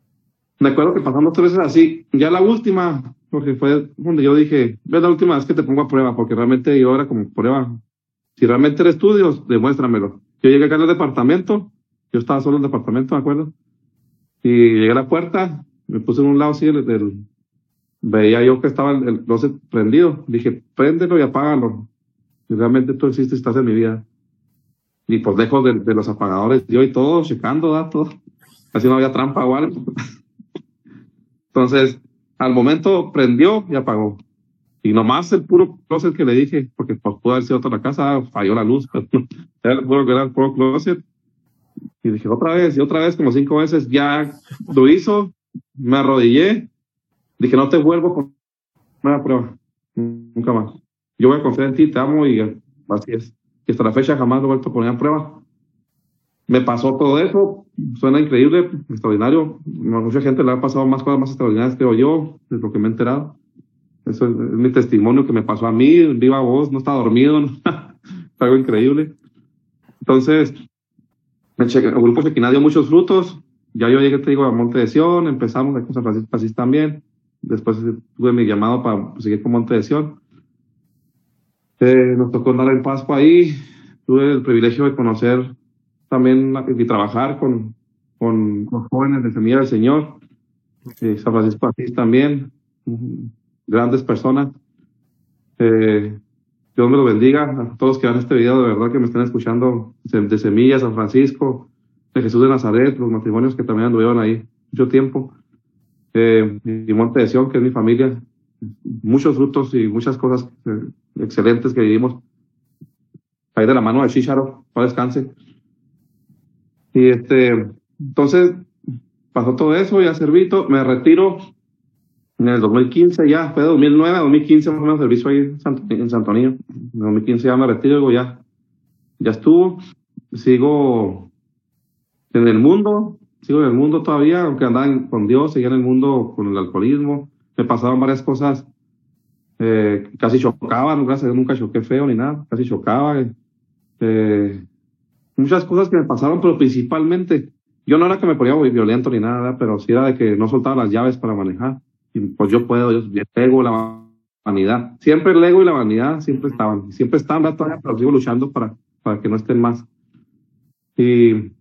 Me acuerdo que pasamos tres veces así. Ya la última, porque fue donde yo dije, ves la última vez que te pongo a prueba, porque realmente yo era como prueba. Si realmente eres tú, Dios, demuéstramelo. Yo llegué acá en el departamento, yo estaba solo en el departamento, ¿me acuerdo? Y llegué a la puerta, me puse en un lado así, del, del, veía yo que estaba el, el closet prendido. Dije, préndelo y apágalo. Si realmente tú existes, estás en mi vida. Y por lejos de, de los apagadores, yo y todo, checando datos. Así no había trampa o algo. Entonces, al momento prendió y apagó. Y nomás el puro closet que le dije, porque pues, pudo haber sido otra la casa, falló la luz, pero era el puro que era el puro closet. Y dije, otra vez, y otra vez, como cinco veces, ya lo hizo, me arrodillé, dije, no te vuelvo con una prueba, nunca más. Yo voy a confiar en ti, te amo, y así es. Y hasta la fecha jamás lo he vuelto a poner a prueba. Me pasó todo eso, suena increíble, extraordinario. Mucha gente le ha pasado más cosas más extraordinarias, creo yo, de lo que me he enterado. Eso es, es mi testimonio que me pasó a mí, viva voz, no estaba dormido, ¿no? Algo increíble. Entonces, el grupo Shekinah dio muchos frutos. Ya yo llegué, te digo, a Monte de Sion, empezamos a San Francisco Asís también. Después tuve mi llamado para seguir con Monte de Sion. Eh, nos tocó andar en Pascua ahí. Tuve el privilegio de conocer también y trabajar con, con los jóvenes de Semilla del Señor. Eh, San Francisco Asís también. Grandes personas. Eh, Dios me lo bendiga a todos que vean este video, de verdad que me están escuchando de Semilla, San Francisco, de Jesús de Nazaret, los matrimonios que también anduvieron ahí mucho tiempo, eh, y Monte de Sion, que es mi familia, muchos frutos y muchas cosas eh, excelentes que vivimos ahí de la mano de Shisharo, para descanse. Y este, entonces pasó todo eso, ya serví, me retiro. En el dos mil quince ya, fue de dos mil nueve a dos mil quince más o menos servicio ahí en Santo, en Santo Niño. En dos mil quince ya me retiro, digo, ya, ya estuvo. Sigo en el mundo, sigo en el mundo todavía, aunque andaba con Dios, seguía en el mundo con el alcoholismo. Me pasaban varias cosas, eh, casi chocaban, gracias a Dios nunca choqué feo ni nada, casi chocaba. Eh, muchas cosas que me pasaron, pero principalmente, yo no era que me ponía muy violento ni nada, pero sí era de que no soltaba las llaves para manejar. Y pues yo puedo, yo, el ego, la vanidad. Siempre el ego y la vanidad siempre estaban. Siempre están, ¿verdad? Todavía, pero sigo luchando para, para que no estén más. Y,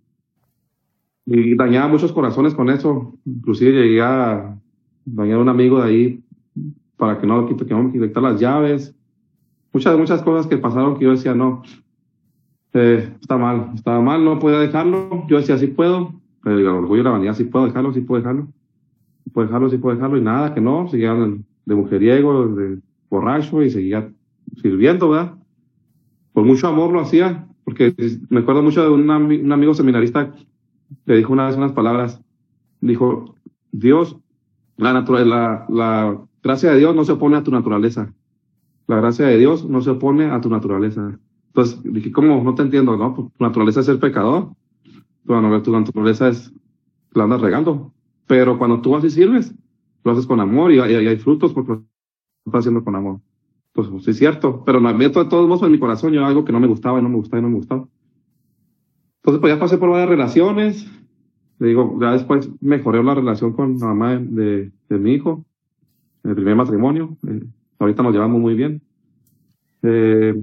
y dañaba muchos corazones con eso. Inclusive llegué a dañar a un amigo de ahí para que no, que no me quitar las llaves. Muchas, muchas cosas que pasaron que yo decía, no, eh, está mal, estaba mal, no podía dejarlo. Yo decía, sí puedo. Pero el orgullo y la vanidad, sí puedo dejarlo, sí puedo dejarlo. puedo dejarlo, sí puedo dejarlo, y nada, que no, seguían de mujeriego, de borracho y seguía sirviendo, ¿verdad? Por mucho amor lo hacía, porque me acuerdo mucho de un, ami- un amigo seminarista que dijo una vez unas palabras, dijo, Dios, la, natura- la, la gracia de Dios no se opone a tu naturaleza, la gracia de Dios no se opone a tu naturaleza. Entonces dije, ¿cómo? No te entiendo, ¿no? Pues, tu naturaleza es ser pecador, tu, natu- tu naturaleza es, la andas regando, pero cuando tú vas y sirves, lo haces con amor y, y- y hay frutos porque lo estás haciendo con amor. Pues, pues sí es cierto, pero me meto de todos modos en mi corazón yo algo que no me gustaba y no me gustaba y no me gustaba. Entonces pues ya pasé por varias relaciones, le digo, ya después mejoré la relación con la mamá de, de, de mi hijo, en el primer matrimonio, eh, ahorita nos llevamos muy bien. Eh,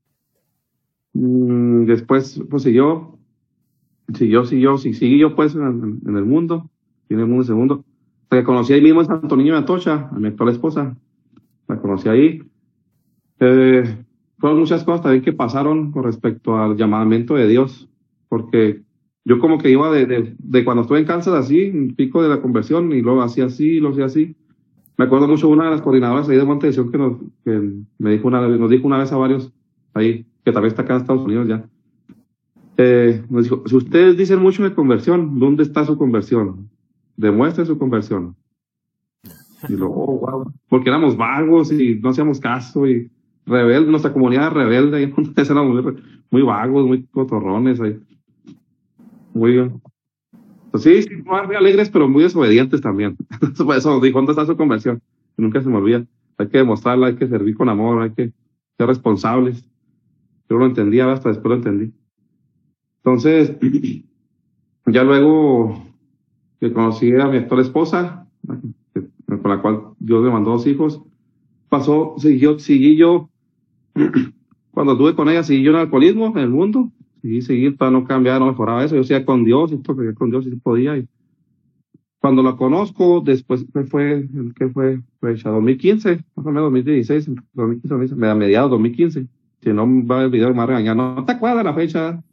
mm, después pues siguió, siguió, siguió, sí, siguió pues en, en el mundo, en el mundo segundo. Hasta que conocí ahí mismo en Santo Niño de Atocha, a mi actual esposa, la conocí ahí. Eh, fueron muchas cosas también que pasaron con respecto al llamamiento de Dios, porque yo como que iba de, de, de cuando estuve en Kansas así, un pico de la conversión, y luego hacía así, lo hacía así. Me acuerdo mucho de una de las coordinadoras ahí de Monte de Sion que, nos, que me dijo una, nos dijo una vez a varios ahí, que también está acá en Estados Unidos ya. Eh, nos dijo, si ustedes dicen mucho de conversión, ¿dónde está su conversión? Demuestren su conversión. Y luego, oh, wow. Porque éramos vagos y no hacíamos caso y rebeldes, nuestra comunidad era rebelde, ahí éramos muy, muy vagos, muy cotorrones ahí. Muy, pues sí, sí, muy alegres, pero muy desobedientes también. Por eso nos dijo, ¿dónde está su conversión? Y nunca se me olvida. Hay que demostrarla, hay que servir con amor, hay que ser responsables. Yo lo entendía, hasta después lo entendí. Entonces, ya luego que conocí a mi actual esposa, que- con la cual Dios me mandó dos hijos, pasó, siguió, seguí yo, cuando estuve con ella, seguí yo en el alcoholismo, en el mundo, seguí, seguí, para no cambiar, no mejoraba eso, yo seguía con Dios, y esto que con Dios sí podía, y cuando la conozco, después, ¿qué fue? ¿Qué fue? Fue ya dos mil quince, más o menos dos mil dieciséis, dos mil quince, me da mediados dos mil quince, si no va el video me va a regañar, no te acuerdas de la fecha,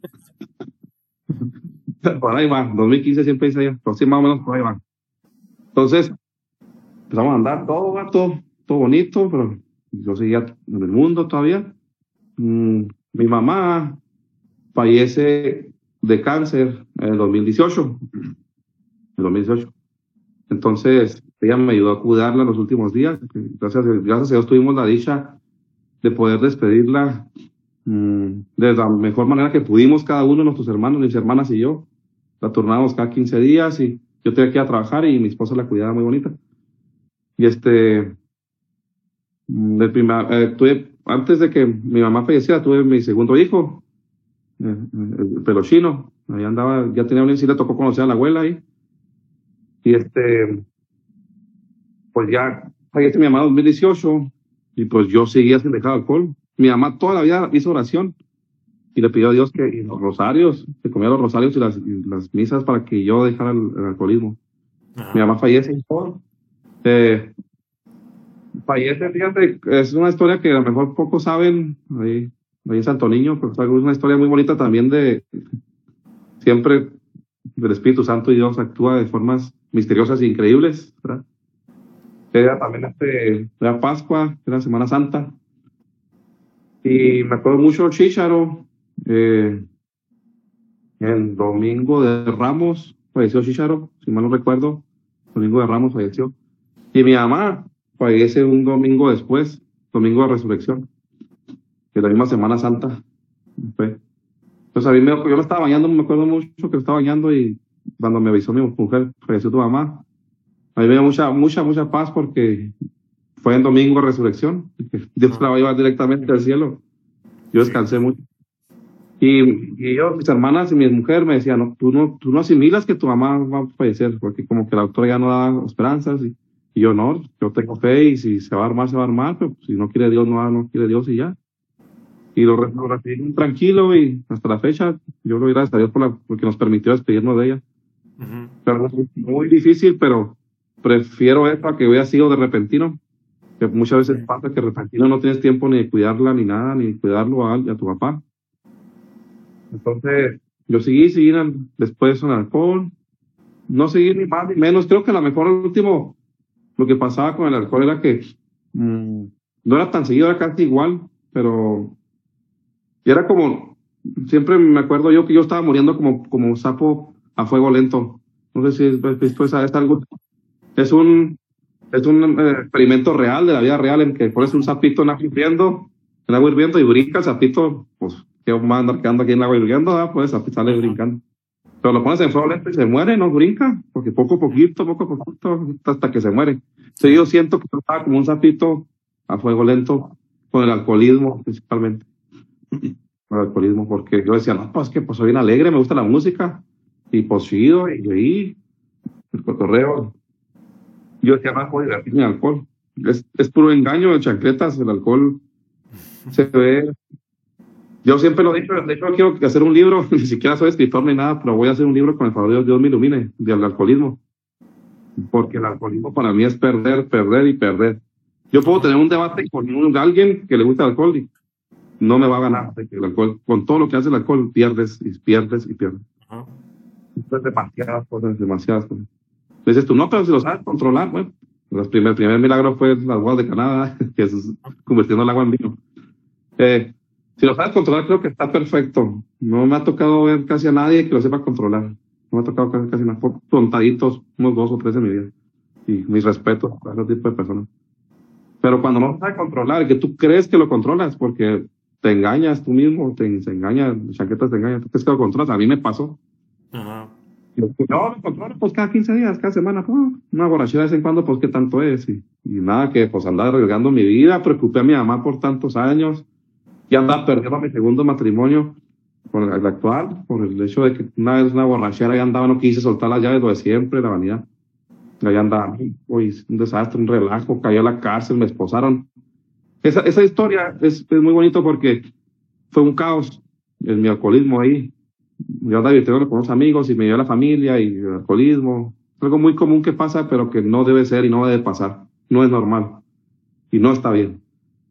por ahí va, dos mil quince siempre dice ella, pero sí más o menos por ahí va. Entonces, empezamos a andar todo, va, todo, todo bonito, pero yo seguía en el mundo todavía. Mm, mi mamá fallece de cáncer en el dos mil dieciocho. En el dos mil dieciocho. Entonces, ella me ayudó a cuidarla los últimos días. Gracias, a- gracias a Dios tuvimos la dicha de poder despedirla mm, de la mejor manera que pudimos cada uno de nuestros hermanos, mis hermanas y yo. La turnábamos cada quince días y yo tenía que ir a trabajar y mi esposa la cuidaba muy bonita. Y este, mm, el prima- eh, tuve, antes de que mi mamá falleciera, tuve mi segundo hijo, eh, eh, el pelochino. Ahí andaba, ya tenía un, sí le tocó conocer a la abuela ahí. Y este, pues ya falleció mi mamá en dos mil dieciocho y pues yo seguía sin dejar alcohol. Mi mamá toda la vida hizo oración y le pidió a Dios que y los rosarios, que comía los rosarios y las, y las misas para que yo dejara el, el alcoholismo. Ajá. Mi mamá fallece. Eh, fallece, fíjate, es una historia que a lo mejor pocos saben ahí, ahí en Santo Niño, pero es una historia muy bonita también de siempre el Espíritu Santo y Dios actúa de formas misteriosas e increíbles, ¿verdad? Era también este, era Pascua, era Semana Santa. Y me acuerdo mucho Chícharo, eh, el domingo de Ramos falleció Chícharo, si mal no recuerdo, domingo de Ramos falleció. Y mi mamá fallece un domingo después, domingo de Resurrección, de la misma Semana Santa. Fue. Entonces a mí me, yo me estaba bañando, me acuerdo mucho que me estaba bañando y cuando me avisó mi mujer, falleció tu mamá. A mí me dio mucha, mucha, mucha paz porque fue en domingo de Resurrección. Dios la va a llevar directamente al cielo. Yo descansé mucho. Y, y yo, mis hermanas y mi mujer me decían, no, tú no, tú no asimilas que tu mamá va a fallecer, porque como que la doctora ya no da esperanzas. Y, y yo no, yo tengo fe y si se va a armar, se va a armar, pero si no quiere Dios, no, no quiere Dios y ya. Y lo, re- lo recibí muy tranquilo y hasta la fecha, yo lo doy gracias a Dios por la, porque nos permitió despedirnos de ella. Ujú. Pero es muy difícil, pero prefiero esto a que hubiera sido de repentino, que muchas veces pasa que de repentino no tienes tiempo ni de cuidarla ni nada, ni de cuidarlo a, a tu papá. Entonces, yo seguí, seguí en- después en alcohol, no seguí ni más ni menos, creo que a lo mejor el último, lo que pasaba con el alcohol era que mm, no era tan seguido, era casi igual, pero era como, siempre me acuerdo yo que yo estaba muriendo como, como sapo a fuego lento. No sé si has visto esa, es algo, es un, es un eh, experimento real, de la vida real, en que pones un sapito en agua hirviendo, en agua hirviendo y brinca el sapito, pues, que va a andar quedando aquí en el agua hirviendo, ¿verdad? Pues el sapito sale brincando. Pero lo pones en fuego lento y se muere, no brinca, porque poco a poquito, poco a poquito, hasta que se muere. Entonces yo siento que yo estaba como un sapito a fuego lento, con el alcoholismo principalmente. Con el alcoholismo, porque yo decía, no, pues que pues soy bien alegre, me gusta la música, y pues chido, y ahí, el cotorreo. Yo decía, no puedo divertirme en alcohol. Es, es puro engaño de chancletas, el alcohol se ve. Yo siempre lo he dicho, de hecho quiero hacer un libro, ni siquiera soy escritor ni nada, pero voy a hacer un libro con el favor de Dios, Dios me ilumine, del alcoholismo. Porque el alcoholismo para mí es perder, perder y perder. Yo puedo tener un debate con un, alguien que le gusta el alcohol y no me va a ganar. El alcohol, con todo lo que hace el alcohol, pierdes y pierdes y pierdes. Uh-huh. Es demasiadas cosas, demasiadas cosas. Dices tú, no, pero si lo sabes controlar, bueno. El primer, primer milagro fue las bodas de Canadá, que es convirtiendo el agua en vino. Eh, Si lo sabes controlar, creo que está perfecto. No me ha tocado ver casi a nadie que lo sepa controlar. No me ha tocado casi, casi nada. Tontaditos, unos dos o tres en mi vida. Y mis respetos a ese tipo de personas. Pero cuando no sabes controlar, que tú crees que lo controlas, porque te engañas tú mismo, te, se engaña, chaquetas te engañan, tú crees que lo controlas. A mí me pasó. Ajá. Y yo, no, lo controlo, pues cada quince días, cada semana, pues, una borrachera de vez en cuando, pues, ¿qué tanto es? Y, y nada, que pues andaba arriesgando mi vida, preocupé a mi mamá por tantos años. Y andaba perdiendo mi segundo matrimonio con el actual, por el hecho de que una vez una borrachera ya andaba, no quise soltar las llaves, lo de siempre, la vanidad. Allá andaba, uy, un desastre, un relajo, cayó a la cárcel, me esposaron. Esa, esa historia es, es muy bonito porque fue un caos, en mi alcoholismo ahí. Yo andaba divirtiéndome con unos amigos y me dio la familia y el alcoholismo. Es algo muy común que pasa, pero que no debe ser y no debe pasar. No es normal. Y no está bien.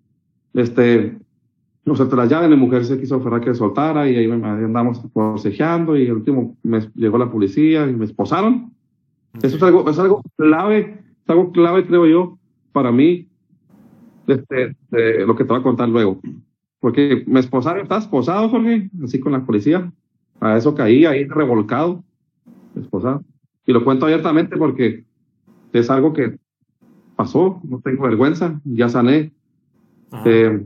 Este... No solté las llaves, mi mujer se quiso aferrar que soltara y ahí andamos forcejeando y el último me llegó la policía y me esposaron. Okay. Eso es algo, es algo clave, es algo clave creo yo para mí, este, de lo que te voy a contar luego. Porque me esposaron, estaba esposado, Jorge, así con la policía. A eso caí ahí revolcado, esposado. Y lo cuento abiertamente porque es algo que pasó, no tengo vergüenza, ya sané. Eh,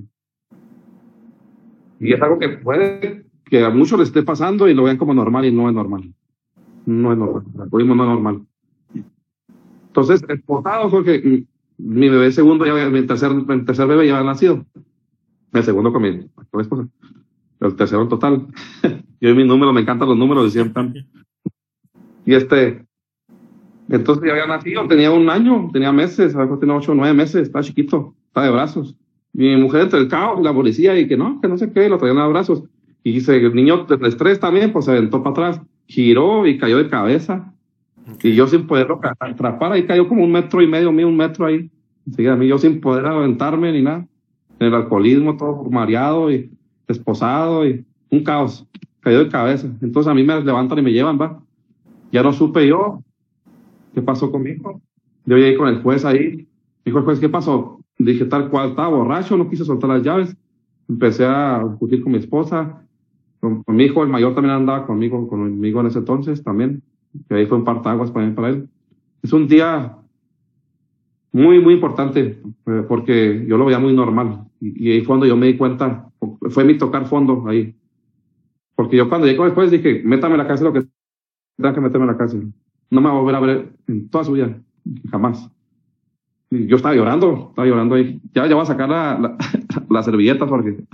Y es algo que puede que a muchos les esté pasando y lo vean como normal y no es normal. No es normal. El alcoholismo no es normal. Entonces, esposado porque mi bebé segundo, ya, mi tercer, mi tercer bebé ya había nacido. El segundo con mi, con mi esposa. El tercero en total. Yo y mis números, me encantan los números de siempre. Y este, entonces ya había nacido, tenía un año, tenía meses, a lo mejor tenía ocho o nueve meses, estaba chiquito, estaba de brazos. Mi mujer entre el caos, la policía, y que no, que no sé qué, lo traían a brazos. Y dice, el niño de estrés también, pues se aventó para atrás, giró y cayó de cabeza. Okay. Y yo sin poderlo atrapar, ahí cayó como un metro y medio, mío, un metro ahí. Sí, a mí yo sin poder aventarme ni nada. En el alcoholismo, todo mareado y esposado y un caos. Cayó de cabeza. Entonces a mí me levantan y me llevan, va. Ya no supe yo qué pasó conmigo. Yo llegué con el juez ahí. Dijo el juez, ¿qué pasó? Dije tal cual, estaba borracho, no quise soltar las llaves. Empecé a discutir con mi esposa, con, con mi hijo, el mayor también andaba conmigo, conmigo en ese entonces también. Que ahí fue un partaguas para, para él. Es un día muy, muy importante, eh, porque yo lo veía muy normal. Y, y ahí fue cuando yo me di cuenta, fue mi tocar fondo ahí. Porque yo cuando llegué después dije, métame a la cárcel lo que tenga que meterme a la cárcel. No me va a volver a ver en toda su vida, jamás. Y yo estaba llorando, estaba llorando ahí. Ya, ya voy a sacar la, la, la servilleta porque...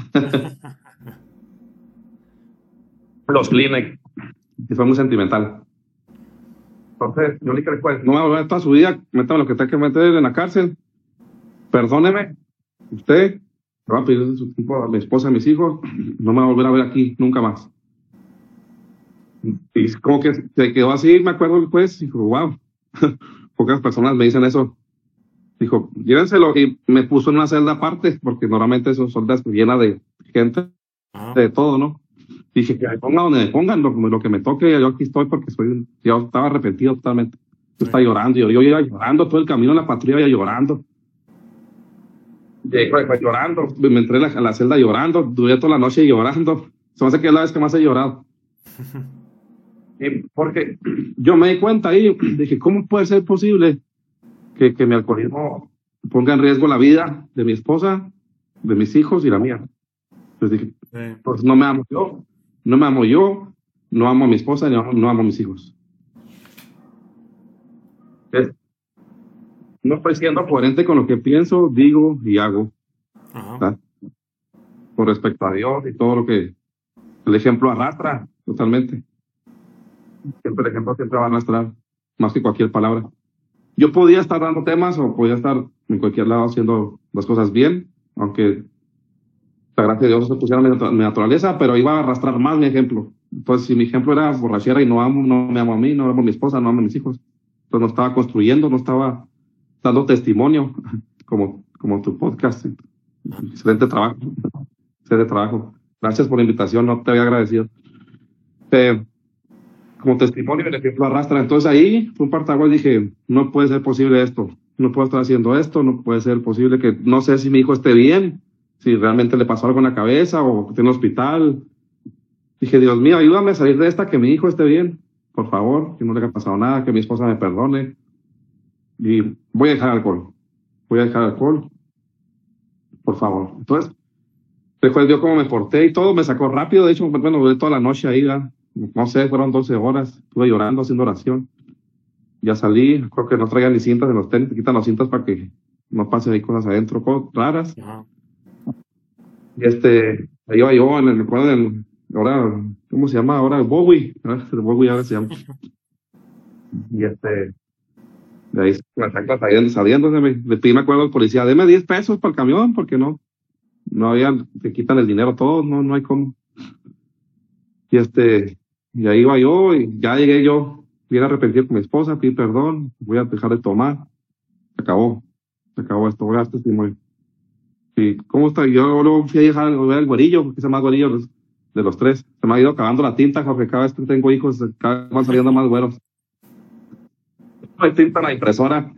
Los Kleenex. Y fue muy sentimental. Entonces, yo le dije, pues, no me va a volver toda su vida, métame lo que tenga que meter en la cárcel. Perdóneme, usted, me va a pedir su tiempo a mi esposa, a mis hijos, no me va a volver a ver aquí nunca más. Y como que se quedó así, me acuerdo después, dijo, wow, pocas personas me dicen eso. Dijo, llévenselo, y me puso en una celda aparte, porque normalmente son celdas llenas de gente, de todo, ¿no? Dije, que me pongan donde me pongan, lo, lo que me toque, yo aquí estoy porque soy, yo estaba arrepentido totalmente. Yo estaba llorando, yo, yo iba llorando todo el camino en la patrulla, iba llorando. Llegué pues, llorando, me entré a la, a la celda llorando, duré toda la noche llorando. Se me hace que es la vez que más he llorado. Y porque yo me di cuenta ahí, dije, ¿cómo puede ser posible que, que mi alcoholismo ponga en riesgo la vida de mi esposa, de mis hijos y la mía? Entonces dije, sí. Pues no me amo yo, no me amo yo, no amo a mi esposa, no, no amo a mis hijos. Es, no estoy siendo coherente con lo que pienso, digo y hago. Ajá. Con respecto a Dios y todo lo que el ejemplo arrastra totalmente. Siempre el ejemplo siempre va a arrastrar más que cualquier palabra. Yo podía estar dando temas o podía estar en cualquier lado haciendo las cosas bien, aunque la gracia de Dios se pusiera mi, mi naturaleza, pero iba a arrastrar más mi ejemplo. Entonces, si mi ejemplo era borrachera y no amo, no me amo a mí, no amo a mi esposa, no amo a mis hijos, entonces no estaba construyendo, no estaba dando testimonio, como, como tu podcast. Excelente trabajo. Excelente trabajo. Gracias por la invitación, no te había agradecido. Eh, como testimonio, el ejemplo arrastra. Entonces ahí fue un partaguas, dije, no puede ser posible esto, no puedo estar haciendo esto, no puede ser posible que, no sé si mi hijo esté bien, si realmente le pasó algo en la cabeza o está en el hospital. Dije, Dios mío, ayúdame a salir de esta, que mi hijo esté bien, por favor, que no le haya pasado nada, que mi esposa me perdone. Y voy a dejar alcohol, voy a dejar alcohol, por favor. Entonces, después vio cómo me porté y todo, me sacó rápido. De hecho, bueno, duré toda la noche ahí, ¿verdad? No sé, fueron doce horas, estuve llorando, haciendo oración. Ya salí, creo que no traía ni cintas en los tenis, te quitan las cintas para que no pasen ahí cosas adentro, cosas raras. Uh-huh. Y este, ahí iba yo, en el, recuerdo del, ahora, ¿cómo se llama? Ahora el Bowie, el Bowie ahora se llama. Y este, de ahí las chanclas saliendo, saliendo, me, le pedí, me acuerdo al policía, deme diez pesos para el camión, porque no, no había, te quitan el dinero todo, no, no hay cómo. Y este, y ahí iba yo, y ya llegué yo, bien arrepentido con mi esposa, pedí perdón, voy a dejar de tomar. Se acabó, se acabó esto, voy a dar testimonio. Y cómo está, yo luego fui a dejar al güerillo, porque es el más güerillo de los, de los tres. Se me ha ido acabando la tinta, porque cada vez que tengo hijos, cada vez van saliendo más güeros. Hay tinta en la impresora.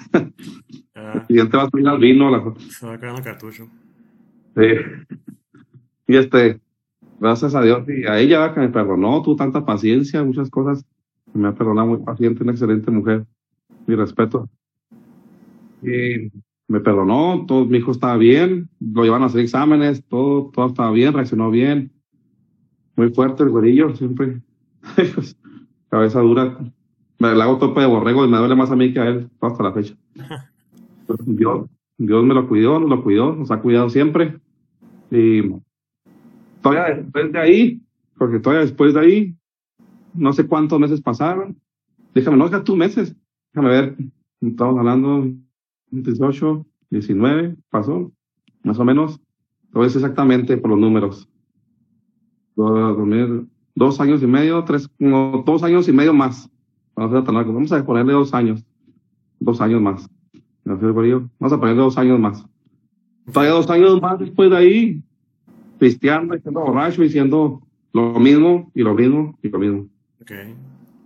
Ah. Y te va a salir al vino. La... Se va quedando cartucho. Sí. Y este, gracias a Dios y a ella que me perdonó, tuvo tanta paciencia, muchas cosas. Me ha perdonado, muy paciente, una excelente mujer. Mi respeto. Y me perdonó, todo, mi hijo estaba bien, lo llevaron a hacer exámenes, todo, todo estaba bien, reaccionó bien. Muy fuerte el güerillo, siempre. Cabeza dura. Me le hago tope de borrego y me duele más a mí que a él, hasta la fecha. Dios, Dios me lo cuidó, nos lo cuidó, nos ha cuidado siempre. Y todavía después de ahí, porque todavía después de ahí, no sé cuántos meses pasaron. Déjame, no, es tú meses. Déjame ver, estamos hablando dieciocho, diecinueve, pasó, más o menos. Entonces exactamente por los números. Dos, dos años y medio, tres, como dos años y medio más. Vamos a ponerle dos años. Dos años más. Vamos a ponerle dos años más. Todavía dos años más después de ahí, pisteando, siendo borracho y siendo lo mismo, y lo mismo, y lo mismo. Okay.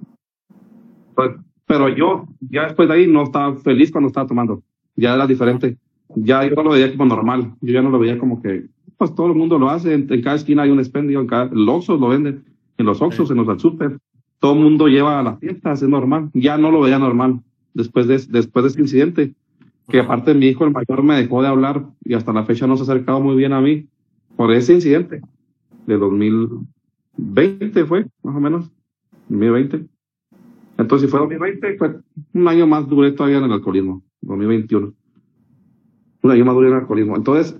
Pues, pero yo, ya después de ahí, no estaba feliz cuando estaba tomando. Ya era diferente. Ya yo no lo veía como normal. Yo ya no lo veía como que, pues todo el mundo lo hace. En, en cada esquina hay un expendio, en cada, el Oxxo lo venden. En los Oxxos, en los al súper. Todo el mundo lleva a las fiestas, es normal. Ya no lo veía normal después de, después de ese incidente. Que aparte mi hijo el mayor me dejó de hablar y hasta la fecha no se ha acercado muy bien a mí por ese incidente de dos mil veinte fue, más o menos, dos mil veinte. Entonces si fue dos mil veinte, fue un año más duré todavía en el alcoholismo, dos mil veintiuno. Un año más duré en el alcoholismo. Entonces,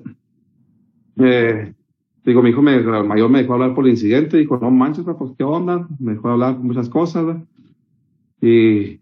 eh, digo, mi hijo me, el mayor me dejó hablar por el incidente, dijo, no manches, pues qué onda, me dejó hablar muchas cosas, ¿verdad? Y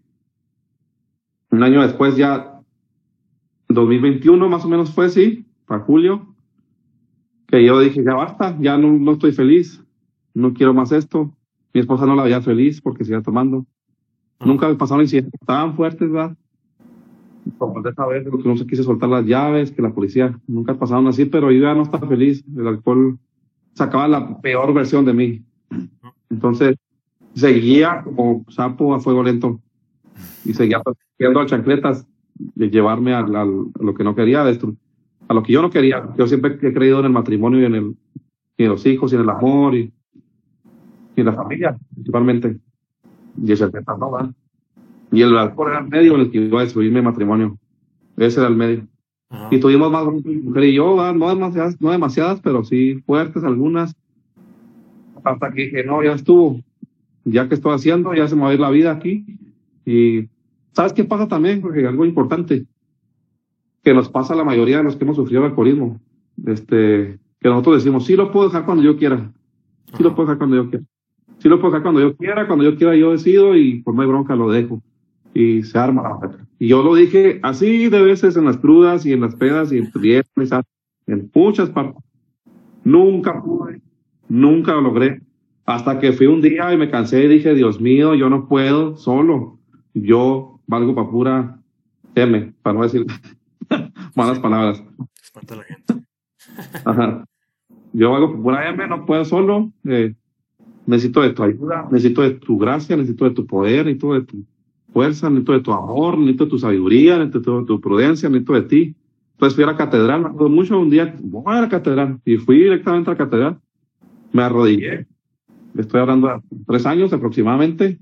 un año después ya, dos mil veintiuno más o menos fue, sí, para julio, que yo dije, ya basta, ya no, no estoy feliz, no quiero más esto. Mi esposa no la veía feliz porque seguía tomando. Ah. Nunca me pasaron incidentes tan fuertes, ¿verdad? Como de esa vez, que no se quise soltar las llaves, que la policía, nunca pasaron así, pero yo ya no estaba feliz. El alcohol sacaba la peor versión de mí. Entonces, seguía como sapo a fuego lento y seguía haciendo chancletas de llevarme a, a, a lo que no quería, destruir. a lo que yo no quería. Yo siempre he creído en el matrimonio y en, el, y en los hijos y en el amor y, y en la familia, principalmente. Y el cerveza no, ¿verdad? Y el alcohol era el medio en el que iba a destruir mi matrimonio. Ese era el medio. Ajá. Y tuvimos más broncas, mi mujer y yo, ¿verdad? No demasiadas, no demasiadas, pero sí fuertes algunas. Hasta que dije, no, ya estuvo. Ya que estoy haciendo, ya se me va a ir la vida aquí. Y ¿sabes qué pasa también? Porque algo importante que nos pasa a la mayoría de los que hemos sufrido el alcoholismo, este, que nosotros decimos, sí lo puedo dejar cuando yo quiera. Sí lo puedo dejar cuando yo quiera. Sí lo puedo dejar cuando yo quiera, cuando yo quiera yo decido y por no hay bronca lo dejo. Y se arma la bronca. Y yo lo dije así de veces en las crudas y en las pedas y en viernes, en muchas partes. Nunca pude, nunca lo logré. Hasta que fui un día y me cansé y dije, Dios mío, yo no puedo solo. Yo valgo para pura M, para no decir malas palabras. Espanta a la gente. Ajá. Yo valgo para pura M, no puedo solo. Eh, necesito de tu ayuda, necesito de tu gracia, necesito de tu poder, necesito de tu fuerza, necesito de tu amor, necesito de tu sabiduría, necesito de tu prudencia, necesito de ti. Entonces fui a la catedral, me acuerdo mucho un día, voy a la catedral, y fui directamente a la catedral, me arrodillé, estoy hablando de tres años aproximadamente,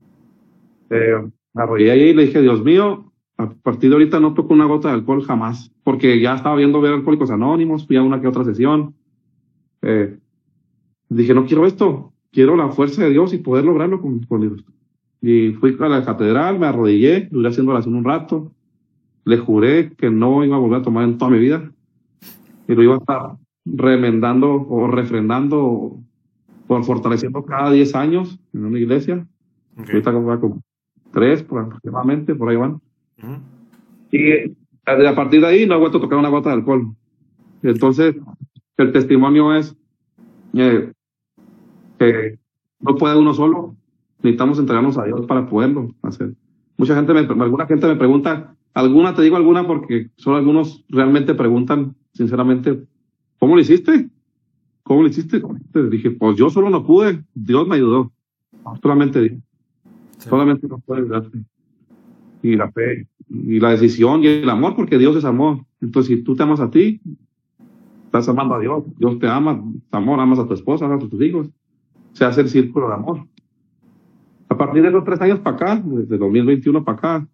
eh, me arrodillé ahí y le dije, Dios mío, a partir de ahorita no toco una gota de alcohol jamás, porque ya estaba viendo ver Alcohólicos Anónimos, fui a una que otra sesión, eh, dije, no quiero esto, quiero la fuerza de Dios y poder lograrlo con, con Dios. Y fui a la catedral, me arrodillé, duré haciendo oración un rato, le juré que no iba a volver a tomar en toda mi vida, y lo iba a estar remendando o refrendando o, o fortaleciendo cada diez años en una iglesia. Okay. Ahorita como, como tres por aproximadamente, por ahí van. Uh-huh. Y a partir de ahí no he vuelto a tocar una gota de alcohol. Entonces, el testimonio es eh, que no puede uno solo, necesitamos entregarnos a Dios para poderlo hacer. Mucha gente, me, alguna gente me pregunta, alguna, te digo alguna porque solo algunos realmente preguntan, sinceramente, ¿cómo lo hiciste? ¿Cómo lo hiciste? Te dije, pues yo solo no pude, Dios me ayudó. Solamente Dios. Sí. Solamente Dios puede ayudarte. Y la fe, y la decisión, y el amor, porque Dios es amor. Entonces, si tú te amas a ti, estás amando a Dios. Dios te ama, amor, amas a tu esposa, amas a tus hijos. Se hace el círculo de amor. A partir de los tres años para acá, desde dos mil veintiuno para acá,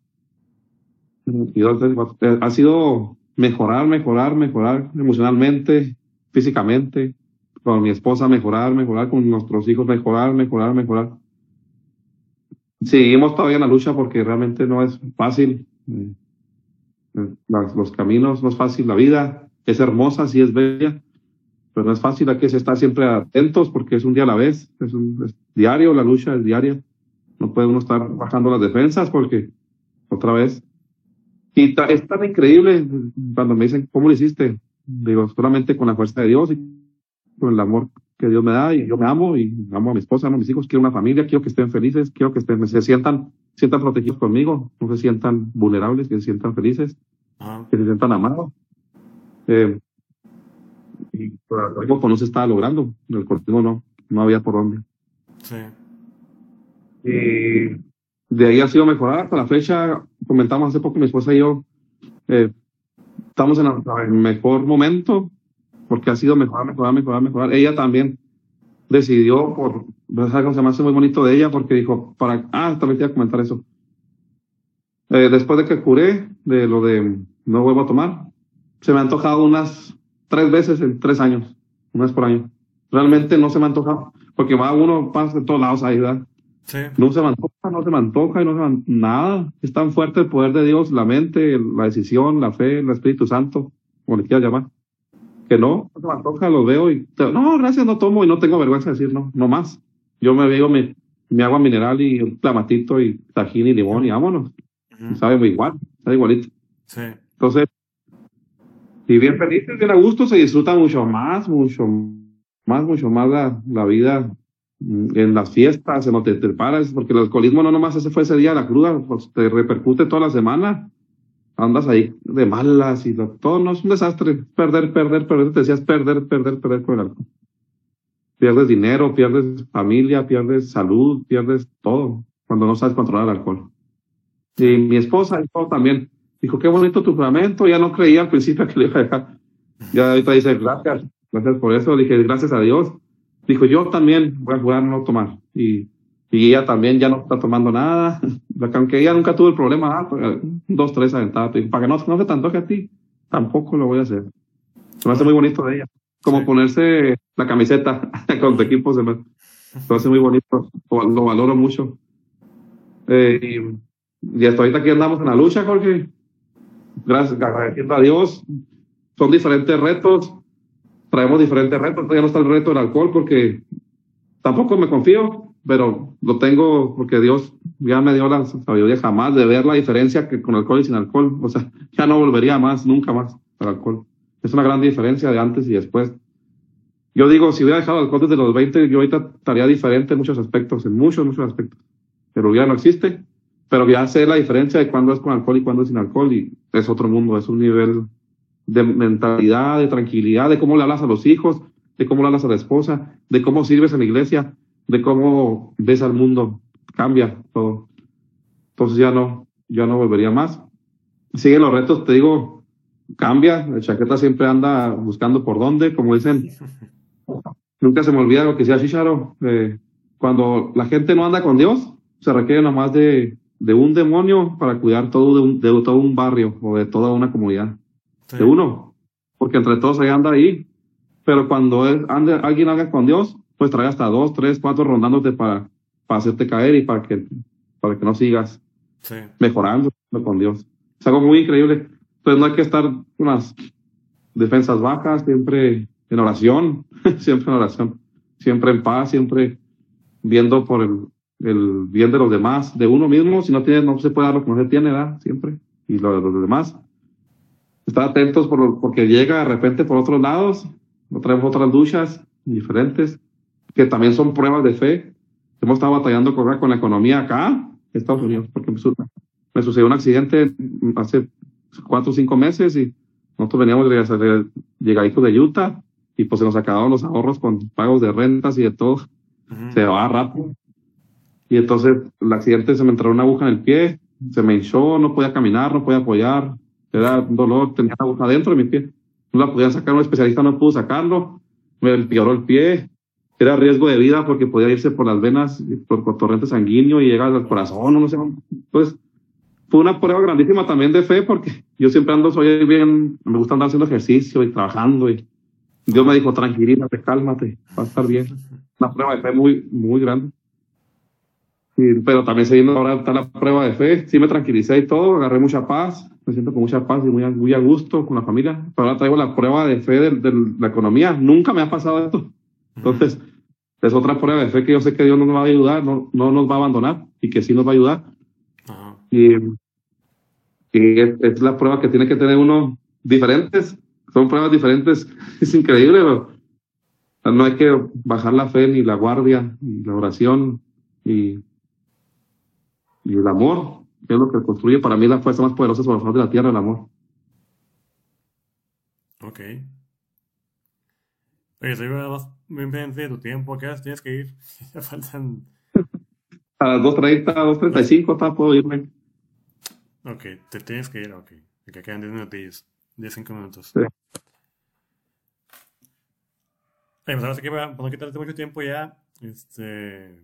ha sido mejorar, mejorar, mejorar emocionalmente, físicamente, con mi esposa mejorar, mejorar, con nuestros hijos mejorar, mejorar, mejorar. Seguimos todavía en la lucha porque realmente no es fácil. Los, los caminos no es fácil, la vida es hermosa, sí es bella, pero no es fácil, hay que estar siempre atentos porque es un día a la vez, es, un, es diario, la lucha es diaria. No puede uno estar bajando las defensas porque, otra vez, y ta, es tan increíble cuando me dicen, ¿cómo lo hiciste? Digo, solamente con la fuerza de Dios y con el amor que Dios me da, y yo me amo, y amo a mi esposa, amo a mis hijos, quiero una familia, quiero que estén felices, quiero que estén, se sientan, sientan protegidos conmigo, no se sientan vulnerables, que se sientan felices, uh-huh. que se sientan amados. Eh, y por algo pues no se estaba logrando, el cortijo no, no había por dónde. Sí. Y de ahí ha sido mejorar hasta la fecha. Comentamos hace poco mi esposa y yo, eh, estamos en el mejor momento porque ha sido mejorar, mejorar, mejorar, mejorar. Ella también decidió, por, ¿sabes? Se me hace muy bonito de ella porque dijo, para, ah, también te iba a comentar eso. Eh, después de que curé de lo de no vuelvo a tomar, se me ha antojado unas tres veces en tres años, una vez por año. Realmente no se me ha antojado porque va uno, pasa de todos lados ahí, ¿verdad? Sí. No se me antoja, no se me antoja, y no se me antoja, nada. Es tan fuerte el poder de Dios, la mente, la decisión, la fe, el Espíritu Santo, como le quieras llamar, que no, no se me antoja, lo veo y, no, gracias, no tomo y no tengo vergüenza de decir no, no más. Yo me bebo mi, mi agua mineral y un clamatito y tajín y limón y vámonos. Uh-huh. Sabe muy igual, sabe igualito. Sí. Entonces, y bien feliz, bien a gusto, se disfruta mucho más, mucho más, mucho más la, la vida. En las fiestas, en donde te paras, porque el alcoholismo no nomás ese fue ese día, la cruda, pues te repercute toda la semana, andas ahí de malas y lo, todo no es un desastre, perder, perder, perder, te decías perder, perder, perder con el alcohol. Pierdes dinero, pierdes familia, pierdes salud, pierdes todo, cuando no sabes controlar el alcohol. Y mi esposa y todo también, dijo, qué bonito tu juramento, ya no creía al principio que le iba a dejar, Ya ahorita dice, gracias, gracias por eso. Dije, gracias a Dios. Dijo, yo también voy a jugar a no tomar. Y, y ella también ya no está tomando nada. Aunque ella nunca tuvo el problema, ah, pues, dos, tres aventadas. Para que no, no se te antoje a ti, tampoco lo voy a hacer. Se me hace muy bonito de ella. Como Sí. ponerse la camiseta con tu equipo, se me, se me hace muy bonito. Lo, lo valoro mucho. Eh, y, y hasta ahorita aquí andamos en la lucha, Jorge. Gracias, agradeciendo a Dios. Son diferentes retos. Traemos diferentes retos. Todavía no está el reto del alcohol porque tampoco me confío, pero lo tengo porque Dios ya me dio la sabiduría jamás de ver la diferencia que con alcohol y sin alcohol. O sea, ya no volvería más, nunca más al alcohol. Es una gran diferencia de antes y después. Yo digo, si hubiera dejado el alcohol desde los veinte, yo ahorita estaría diferente en muchos aspectos, en muchos, muchos aspectos. Pero ya no existe. Pero ya sé la diferencia de cuándo es con alcohol y cuándo es sin alcohol y es otro mundo, es un nivel de mentalidad, de tranquilidad, de cómo le hablas a los hijos, de cómo le hablas a la esposa, de cómo sirves en la iglesia, de cómo ves al mundo. Cambia todo. Entonces ya no, ya no volvería más. Siguen los retos, te digo, cambia. La chaqueta siempre anda buscando por dónde, como dicen. Nunca se me olvida lo que decía Shisharo. Eh, cuando la gente no anda con Dios, se requiere nomás de, de un demonio para cuidar todo de, un, de todo un barrio o de toda una comunidad. Sí. De uno. Porque entre todos ahí anda ahí. Pero cuando es, ande, alguien anda con Dios, pues trae hasta dos, tres, cuatro rondándote para, para hacerte caer y para que, para que no sigas Sí. mejorando con Dios. Es algo muy increíble. Entonces no hay que estar con las defensas bajas, siempre en oración, siempre en oración, siempre en paz, siempre viendo por el, el bien de los demás, de uno mismo. Si no tiene, no se puede dar lo que no se tiene, ¿verdad? Siempre. Y lo de los demás. Estar atentos por, porque llega de repente por otros lados, no traemos otras luchas diferentes, que también son pruebas de fe. Hemos estado batallando con, con la economía acá, en Estados Unidos, porque me, su- me sucedió un accidente hace cuatro o cinco meses y nosotros veníamos de- llegaditos de Utah y pues se nos acabaron los ahorros con pagos de rentas y de todo. Ujú. Se va rápido. Y entonces el accidente se me entró una aguja en el pie, se me hinchó, no podía caminar, no podía apoyar, era un dolor, tenía una aguja dentro de mi pie. No la podían sacar, un especialista no pudo sacarlo, me empeoró el pie, era riesgo de vida porque podía irse por las venas, por, por torrente sanguíneo y llegar al corazón, no sé. Pues fue una prueba grandísima también de fe porque yo siempre ando, soy bien, me gusta andar haciendo ejercicio y trabajando y Dios me dijo, tranquilízate, cálmate, va a estar bien. Una prueba de fe muy, muy grande. Sí, pero también se viene ahora está la prueba de fe. Sí me tranquilicé y todo, agarré mucha paz, me siento con mucha paz y muy a, muy a gusto con la familia. Pero ahora traigo la prueba de fe de, de la economía. Nunca me ha pasado esto. Entonces, es otra prueba de fe que yo sé que Dios nos va a ayudar, no, no nos va a abandonar y que sí nos va a ayudar. Ajá. Y, y es, es la prueba que tiene que tener uno diferentes. Son pruebas diferentes. Es increíble, pero no hay que bajar la fe ni la guardia, ni la oración, y Y el amor, que es lo que construye para mí la fuerza más poderosa sobre la faz de la tierra, el amor. Ok. Oye, estoy más bien pendiente de tu tiempo. ¿A qué horas tienes que ir? Ya faltan. A las dos treinta, dos treinta y cinco, está, puedo irme. Ok, te tienes que ir, ok. Que quedan diez minutillos. diez, cinco minutos. Sí. Oye, pues ahora sí que para para no quitarte mucho tiempo ya, este.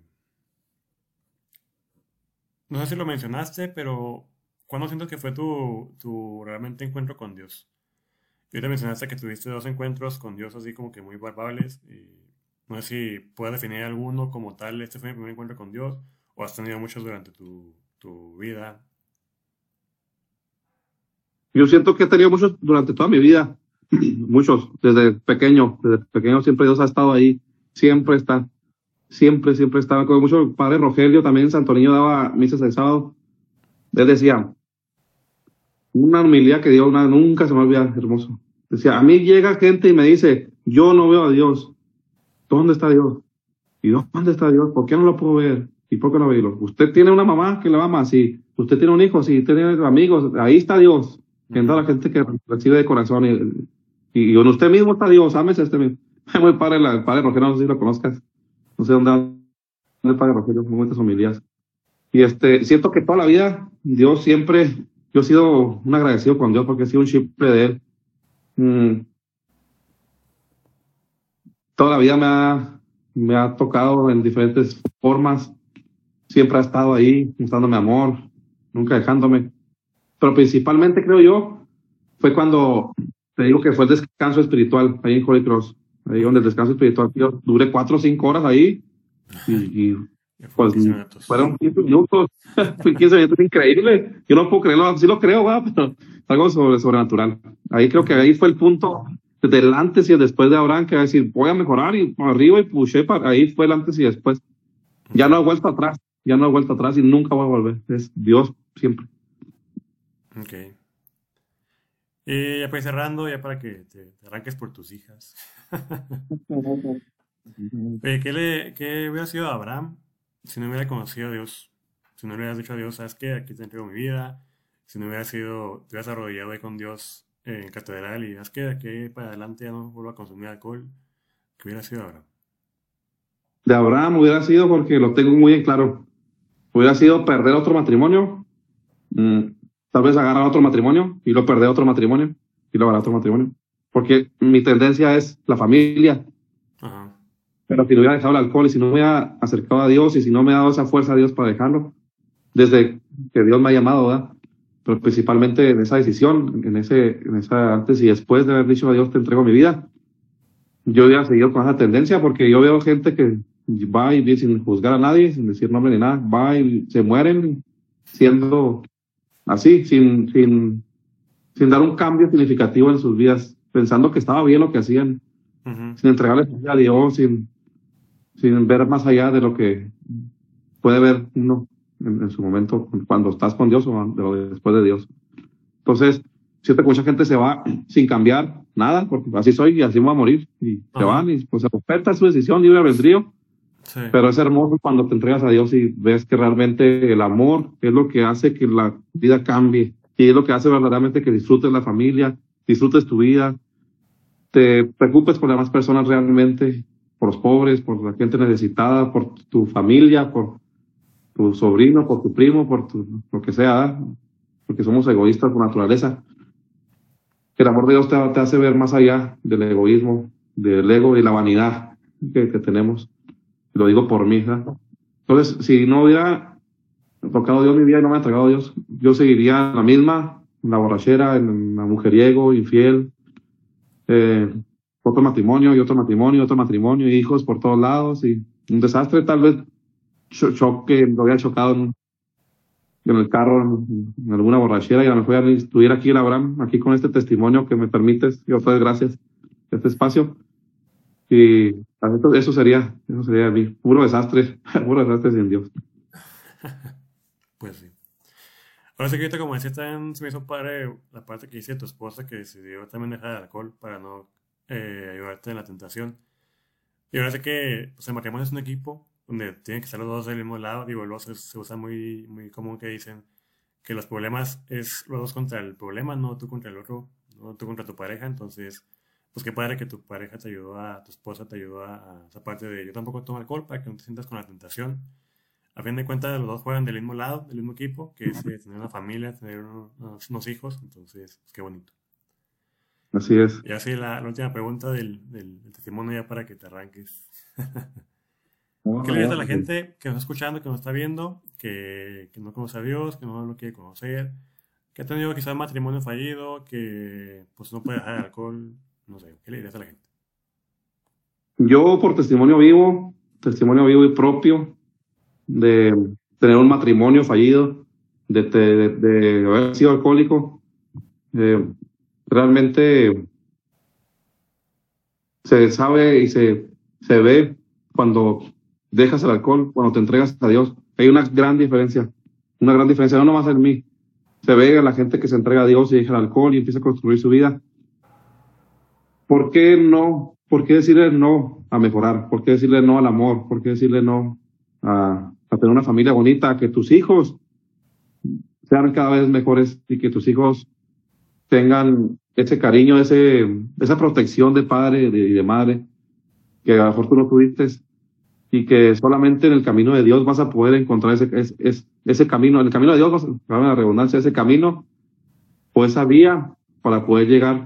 No sé si lo mencionaste, pero ¿cuándo sientes que fue tu, tu realmente encuentro con Dios? Y te mencionaste que tuviste dos encuentros con Dios así como que muy palpables. Y no sé si puedes definir alguno como tal, este fue mi primer encuentro con Dios, o has tenido muchos durante tu, tu vida. Yo siento que he tenido muchos durante toda mi vida, muchos, desde pequeño, desde pequeño siempre Dios ha estado ahí, siempre está, siempre, siempre estaba. Con mucho el padre Rogelio también, Santo Niño daba misas el sábado, él decía, una humildad que dio, una, nunca se me olvida, hermoso. Decía, a mí llega gente y me dice, yo no veo a Dios, ¿dónde está Dios? ¿Y dónde está Dios? ¿Por qué no lo puedo ver? ¿Y por qué no verlo? ¿Usted tiene una mamá que la ama? Sí. ¿Usted tiene un hijo? Sí. ¿Tiene amigos? Ahí está Dios. Viendo a la gente que recibe de corazón. Y, y en usted mismo está Dios. Ámese a usted mismo. Es muy padre la- el padre Rogelio, no sé si lo conozcas. No sé dónde anda el padre Rogelio, muy buenas homilías. Y este, siento que toda la vida, Dios siempre, yo he sido un agradecido con Dios porque he sido un chip de él. Mm, toda la vida me ha, me ha tocado en diferentes formas. Siempre ha estado ahí, mostrándome amor, nunca dejándome. Pero principalmente, creo yo, fue cuando, te digo que fue el descanso espiritual ahí en Holy Cross. Ahí donde el descanso espiritual, yo duré cuatro o cinco horas ahí y, y pues fueron quince minutos. Fue quince minutos increíble. Yo no puedo creerlo, sí lo creo, ¿verdad? Pero algo sobre, sobrenatural. Ahí creo que ahí fue el punto del antes y el después de Abraham, que va a decir, voy a mejorar y para arriba y pushé para ahí fue el antes y después. Ya no he vuelto atrás, ya no he vuelto atrás y nunca voy a volver. Es Dios siempre. Ok. Y ya para ir cerrando, ya para que te, te arranques por tus hijas. Oye, ¿qué, le, ¿qué hubiera sido Abraham si no hubiera conocido a Dios? Si no le hubieras dicho a Dios, ¿sabes qué? Aquí te entrego mi vida. Si no hubiera sido, te hubieras arrodillado ahí con Dios en catedral y ¿sabes qué? De aquí para adelante ya no vuelvo a consumir alcohol. ¿Qué hubiera sido Abraham? De Abraham hubiera sido, porque lo tengo muy en claro, hubiera sido perder otro matrimonio, mmm, tal vez agarrar otro matrimonio y luego perder otro matrimonio y luego agarrar otro matrimonio. Porque mi tendencia es la familia. Ajá. Pero si no hubiera dejado el alcohol y si no me hubiera acercado a Dios y si no me ha dado esa fuerza a Dios para dejarlo, desde que Dios me ha llamado, ¿verdad? Pero principalmente en esa decisión, en ese, en esa antes y después de haber dicho a Dios te entrego mi vida, yo hubiera seguido con esa tendencia, porque yo veo gente que va y viene sin juzgar a nadie, sin decir nombre ni nada, va y se mueren siendo así, sin, sin, sin dar un cambio significativo en sus vidas, pensando que estaba bien lo que hacían, uh-huh. sin entregarle a Dios, sin, sin ver más allá de lo que puede ver uno en, en su momento cuando estás con Dios o de lo de después de Dios. Entonces, siento que mucha gente se va sin cambiar nada, porque así soy y así me voy a morir, y uh-huh. se van y pues se respeta su decisión, libre albedrío. Sí. Pero es hermoso cuando te entregas a Dios y ves que realmente el amor es lo que hace que la vida cambie, y es lo que hace verdaderamente que disfrutes la familia, disfrutes tu vida, te preocupes por las demás personas realmente, por los pobres, por la gente necesitada, por tu familia, por tu sobrino, por tu primo, por tu, lo que sea, porque somos egoístas por naturaleza. El amor de Dios te, te hace ver más allá del egoísmo, del ego y la vanidad que, que tenemos. Lo digo por mí, ¿verdad? Entonces, si no hubiera tocado Dios mi vida y no me ha entregado Dios, yo seguiría en la misma, en la borrachera, en la mujeriego, infiel, eh, otro matrimonio y otro matrimonio, otro matrimonio, hijos por todos lados, y un desastre. Tal vez cho- choque, lo había chocado en, en el carro, en, en alguna borrachera, y a lo mejor ya estuviera aquí el Abraham, aquí con este testimonio que me permites, y otra vez gracias, este espacio. Y eso sería, eso sería mi puro desastre, puro desastre sin Dios. Pues sí. Ahora sí que ahorita, como decía, también se me hizo padre la parte que dice tu esposa, que decidió también dejar el alcohol para no eh, ayudarte en la tentación. Y ahora sé que pues, el matrimonio es un equipo donde tienen que estar los dos del mismo lado. Digo, los dos se usa muy, muy común que dicen que los problemas es los dos contra el problema, no tú contra el otro, no tú contra tu pareja. Entonces, pues qué padre que tu pareja te ayudó a, tu esposa te ayudó a, a esa parte de yo tampoco tomo alcohol para que no te sientas con la tentación. A fin de cuentas, los dos juegan del mismo lado, del mismo equipo, que es eh, tener una familia, tener unos, unos hijos. Entonces, pues qué bonito. Así es. Y así la, la última pregunta del, del, del testimonio, ya para que te arranques. Oh, ¿Qué le dices a la gente que nos está escuchando, que nos está viendo, que, que no conoce a Dios, que no lo quiere conocer, que ha tenido quizás un matrimonio fallido, que pues no puede dejar el alcohol? No sé, ¿qué le dirías a la gente? Yo, por testimonio vivo, testimonio vivo y propio, de tener un matrimonio fallido, de, de, de haber sido alcohólico, eh, realmente se sabe y se, se ve cuando dejas el alcohol, cuando te entregas a Dios. Hay una gran diferencia, una gran diferencia, no nomás en mí. Se ve a la gente que se entrega a Dios y deja el alcohol y empieza a construir su vida. ¿Por qué no? ¿Por qué decirle no a mejorar? ¿Por qué decirle no al amor? ¿Por qué decirle no a, a tener una familia bonita? A que tus hijos sean cada vez mejores y que tus hijos tengan ese cariño, ese, esa protección de padre y de, de madre que a lo mejor tú no tuviste, y que solamente en el camino de Dios vas a poder encontrar ese, ese, ese, ese camino. En el camino de Dios vas a, la redundancia, ese camino o esa vía para poder llegar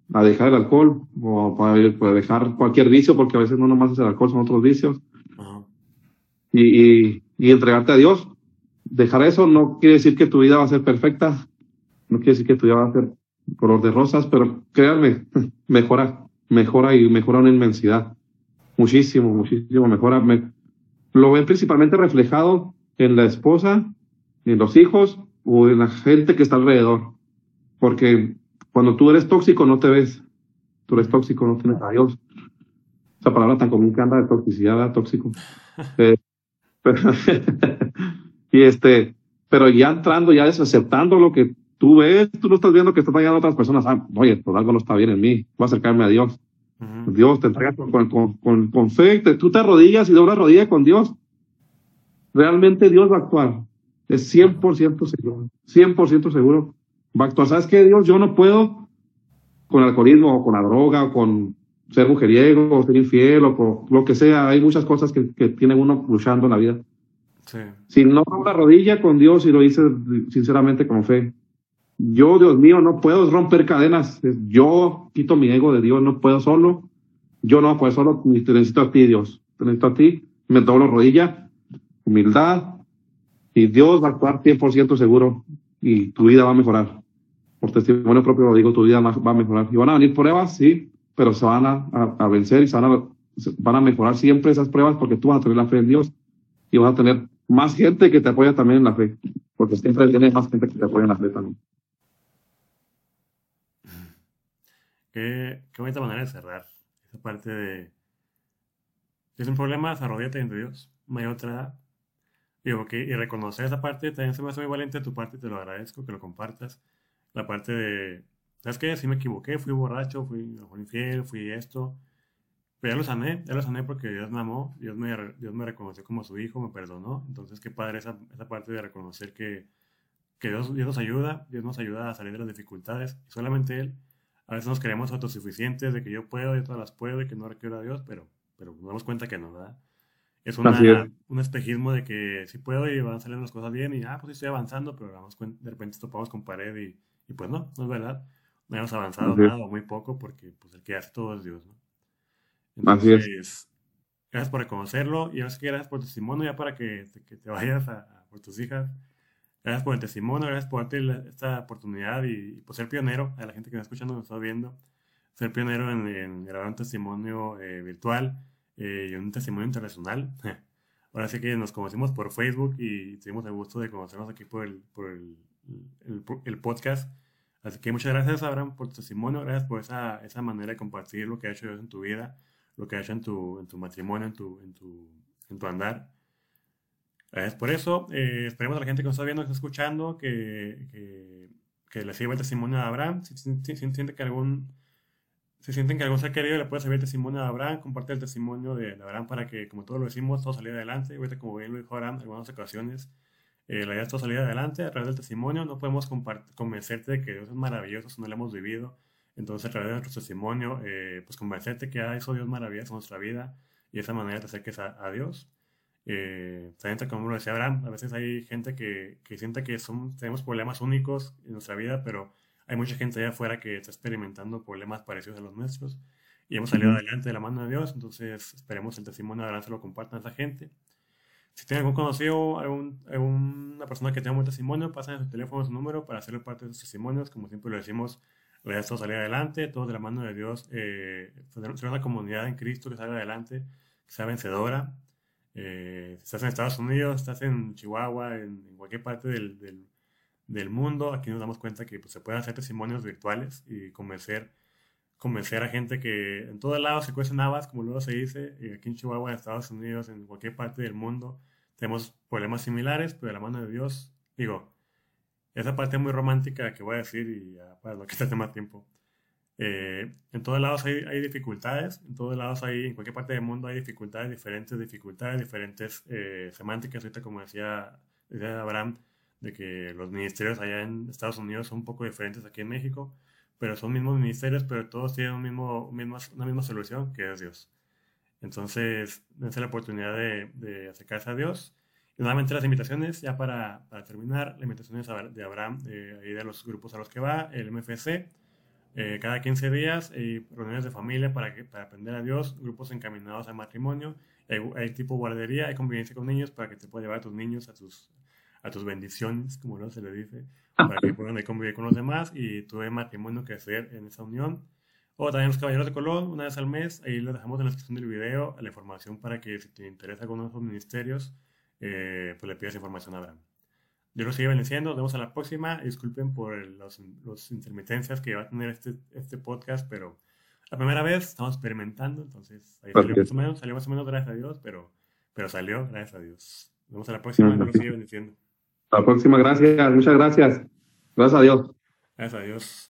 a dejar el alcohol o para, para dejar cualquier vicio, porque a veces no nomás es el alcohol, son otros vicios, Ajá. y, y, y entregarte a Dios. Dejar eso no quiere decir que tu vida va a ser perfecta, no quiere decir que tu vida va a ser color de rosas, pero créanme, mejora, mejora y mejora una inmensidad. Muchísimo, muchísimo mejora. Me, lo ven principalmente reflejado en la esposa, en los hijos o en la gente que está alrededor. Porque cuando tú eres tóxico no te ves, tú eres tóxico, no tienes a Dios. Esa palabra tan común que anda de toxicidad, ¿verdad? Tóxico. Eh, pero, y este, pero ya entrando, ya desaceptando lo que tú ves, tú no estás viendo que estás fallando a otras personas. Ah, oye, pues algo no está bien en mí, voy a acercarme a Dios. Ujú. Dios te entrega con, con, con, con fe, te, tú te arrodillas y doblas rodilla con Dios. Realmente Dios va a actuar. Es cien por ciento seguro, cien por ciento seguro. Va a actuar. ¿Sabes qué, Dios? Yo no puedo con el alcoholismo o con la droga o con ser mujeriego o ser infiel o con lo que sea. Hay muchas cosas que, que tiene uno luchando en la vida. Sí. Si no dobla rodilla con Dios y lo hice sinceramente con fe, yo, Dios mío, no puedo romper cadenas. Yo quito mi ego de Dios, no puedo solo. Yo no voy a poder solo, te necesito a ti, Dios. Te necesito a ti. Me doblo rodilla, humildad, y Dios va a actuar cien por ciento seguro y tu vida va a mejorar. Por testimonio propio lo digo, tu vida va a mejorar. Y van a venir pruebas, sí, pero se van a, a, a vencer y se van a, se van a mejorar siempre esas pruebas porque tú vas a tener la fe en Dios y vas a tener más gente que te apoya también en la fe. Porque siempre tienes más gente que te apoya en la fe también. Qué, qué bonita manera de cerrar. Esa parte de... Si es un problema, arrodíllate ante Dios. No hay otra. Digo, que, y reconocer esa parte también se me hace muy valiente de tu parte, te lo agradezco que lo compartas. La parte de, ¿sabes qué? Sí me equivoqué, fui borracho, fui, a lo mejor infiel, fui esto. Pero ya lo sané, ya lo sané porque Dios me amó, Dios me, Dios me reconoció como su hijo, me perdonó. Entonces, qué padre esa, esa parte de reconocer que, que Dios, Dios nos ayuda, Dios nos ayuda a salir de las dificultades. Y solamente Él. A veces nos creemos autosuficientes de que yo puedo, yo todas las puedo y que no requiero a Dios, pero, pero nos damos cuenta que no, ¿verdad? Es Así es. una, un espejismo de que sí puedo y van a salir las cosas bien y, ah, pues sí estoy avanzando, pero damos cuen- de repente topamos con pared y, y pues no, no es verdad. No hemos avanzado Así es. nada o muy poco porque pues el que hace todo es Dios, ¿no? Así es. Entonces, gracias por reconocerlo y ahora sí que gracias por tu testimonio ya para que te, que te vayas a, a por tus hijas. Gracias por el testimonio, gracias por darte la- esta oportunidad y, y por ser pionero, a la gente que nos está escuchando, nos está viendo, ser pionero en, en grabar un testimonio eh, virtual eh, y un testimonio internacional. Ahora sí que nos conocimos por Facebook y tuvimos el gusto de conocernos aquí por el, por el, el- el podcast. Así que muchas gracias, Abraham, por tu testimonio, gracias por esa, esa manera de compartir lo que ha hecho Dios en tu vida, lo que ha hecho en tu, en tu matrimonio, en tu, en tu, en tu andar. Gracias por eso. Eh, esperemos a la gente que nos está viendo, que está escuchando, que, que, que le sirva el testimonio de Abraham. Si, si, si sienten que algún, si sienten que algún ser querido le puede servir el testimonio de Abraham, comparte el testimonio de, de Abraham para que, como todos lo decimos, todo salga adelante. Ahorita, como bien lo dijo Abraham en algunas ocasiones, eh, la idea es todo salir adelante a través del testimonio. No podemos compart- convencerte de que Dios es maravilloso si no lo hemos vivido. Entonces, a través de nuestro testimonio, eh, pues convencerte que ha hecho Dios maravilloso en nuestra vida y de esa manera te acerques a, a Dios. Eh, también, como lo decía Abraham, a veces hay gente que, que siente que son, tenemos problemas únicos en nuestra vida, pero hay mucha gente allá afuera que está experimentando problemas parecidos a los nuestros y hemos salido Ujú. adelante de la mano de Dios, entonces esperemos el testimonio de Abraham se lo compartan a esa gente. Si tiene algún conocido, algún, alguna persona que tenga un buen testimonio, pasen su teléfono, su número para hacerle parte de sus testimonios. Como siempre lo decimos, la idea es todo salir adelante, todos de la mano de Dios, eh, ser una comunidad en Cristo que salga adelante, que sea vencedora. Eh, si estás en Estados Unidos, estás en Chihuahua, en, en cualquier parte del, del, del mundo, aquí nos damos cuenta que pues, se pueden hacer testimonios virtuales y convencer, convencer a gente que en todos lados se cuecen habas, como luego se dice, y aquí en Chihuahua, en Estados Unidos, en cualquier parte del mundo, tenemos problemas similares, pero de la mano de Dios, digo, esa parte muy romántica que voy a decir y ya para no quitarte más tiempo. Eh, en todos lados hay, hay dificultades, en todos lados hay, en cualquier parte del mundo hay dificultades, diferentes dificultades, diferentes eh, semánticas. Ahorita, como decía, decía Abraham, de que los ministerios allá en Estados Unidos son un poco diferentes aquí en México, pero son mismos ministerios, pero todos tienen un mismo, un mismo- una misma solución, que es Dios. Entonces, dense la oportunidad de, de acercarse a Dios. Y nuevamente las invitaciones, ya para, para terminar, las invitaciones a- de Abraham, de, ahí de los grupos a los que va, el M F C. eh, cada quince días y reuniones de familia para, que, para aprender a Dios, grupos encaminados al matrimonio, hay, hay tipo guardería, hay convivencia con niños para que te puedas llevar a tus niños a tus, a tus bendiciones, como no se le dice, para que puedan convivir con los demás y tu matrimonio crecer en esa unión. O también los Caballeros de Colón, una vez al mes, ahí lo dejamos en la descripción del video, la información para que si te interesa alguno de esos ministerios, eh, pues le pidas información a Abraham. Dios los sigue bendiciendo, nos vemos a la próxima. Disculpen por el- los, los intermitencias que va a tener este, este podcast, pero la primera vez estamos experimentando, entonces ahí salió más o menos, salió más o menos gracias a Dios, pero, pero salió gracias a Dios. Nos vemos a la próxima, Dios los sigue bendiciendo. La próxima, gracias, muchas gracias. Gracias a Dios. Gracias a Dios.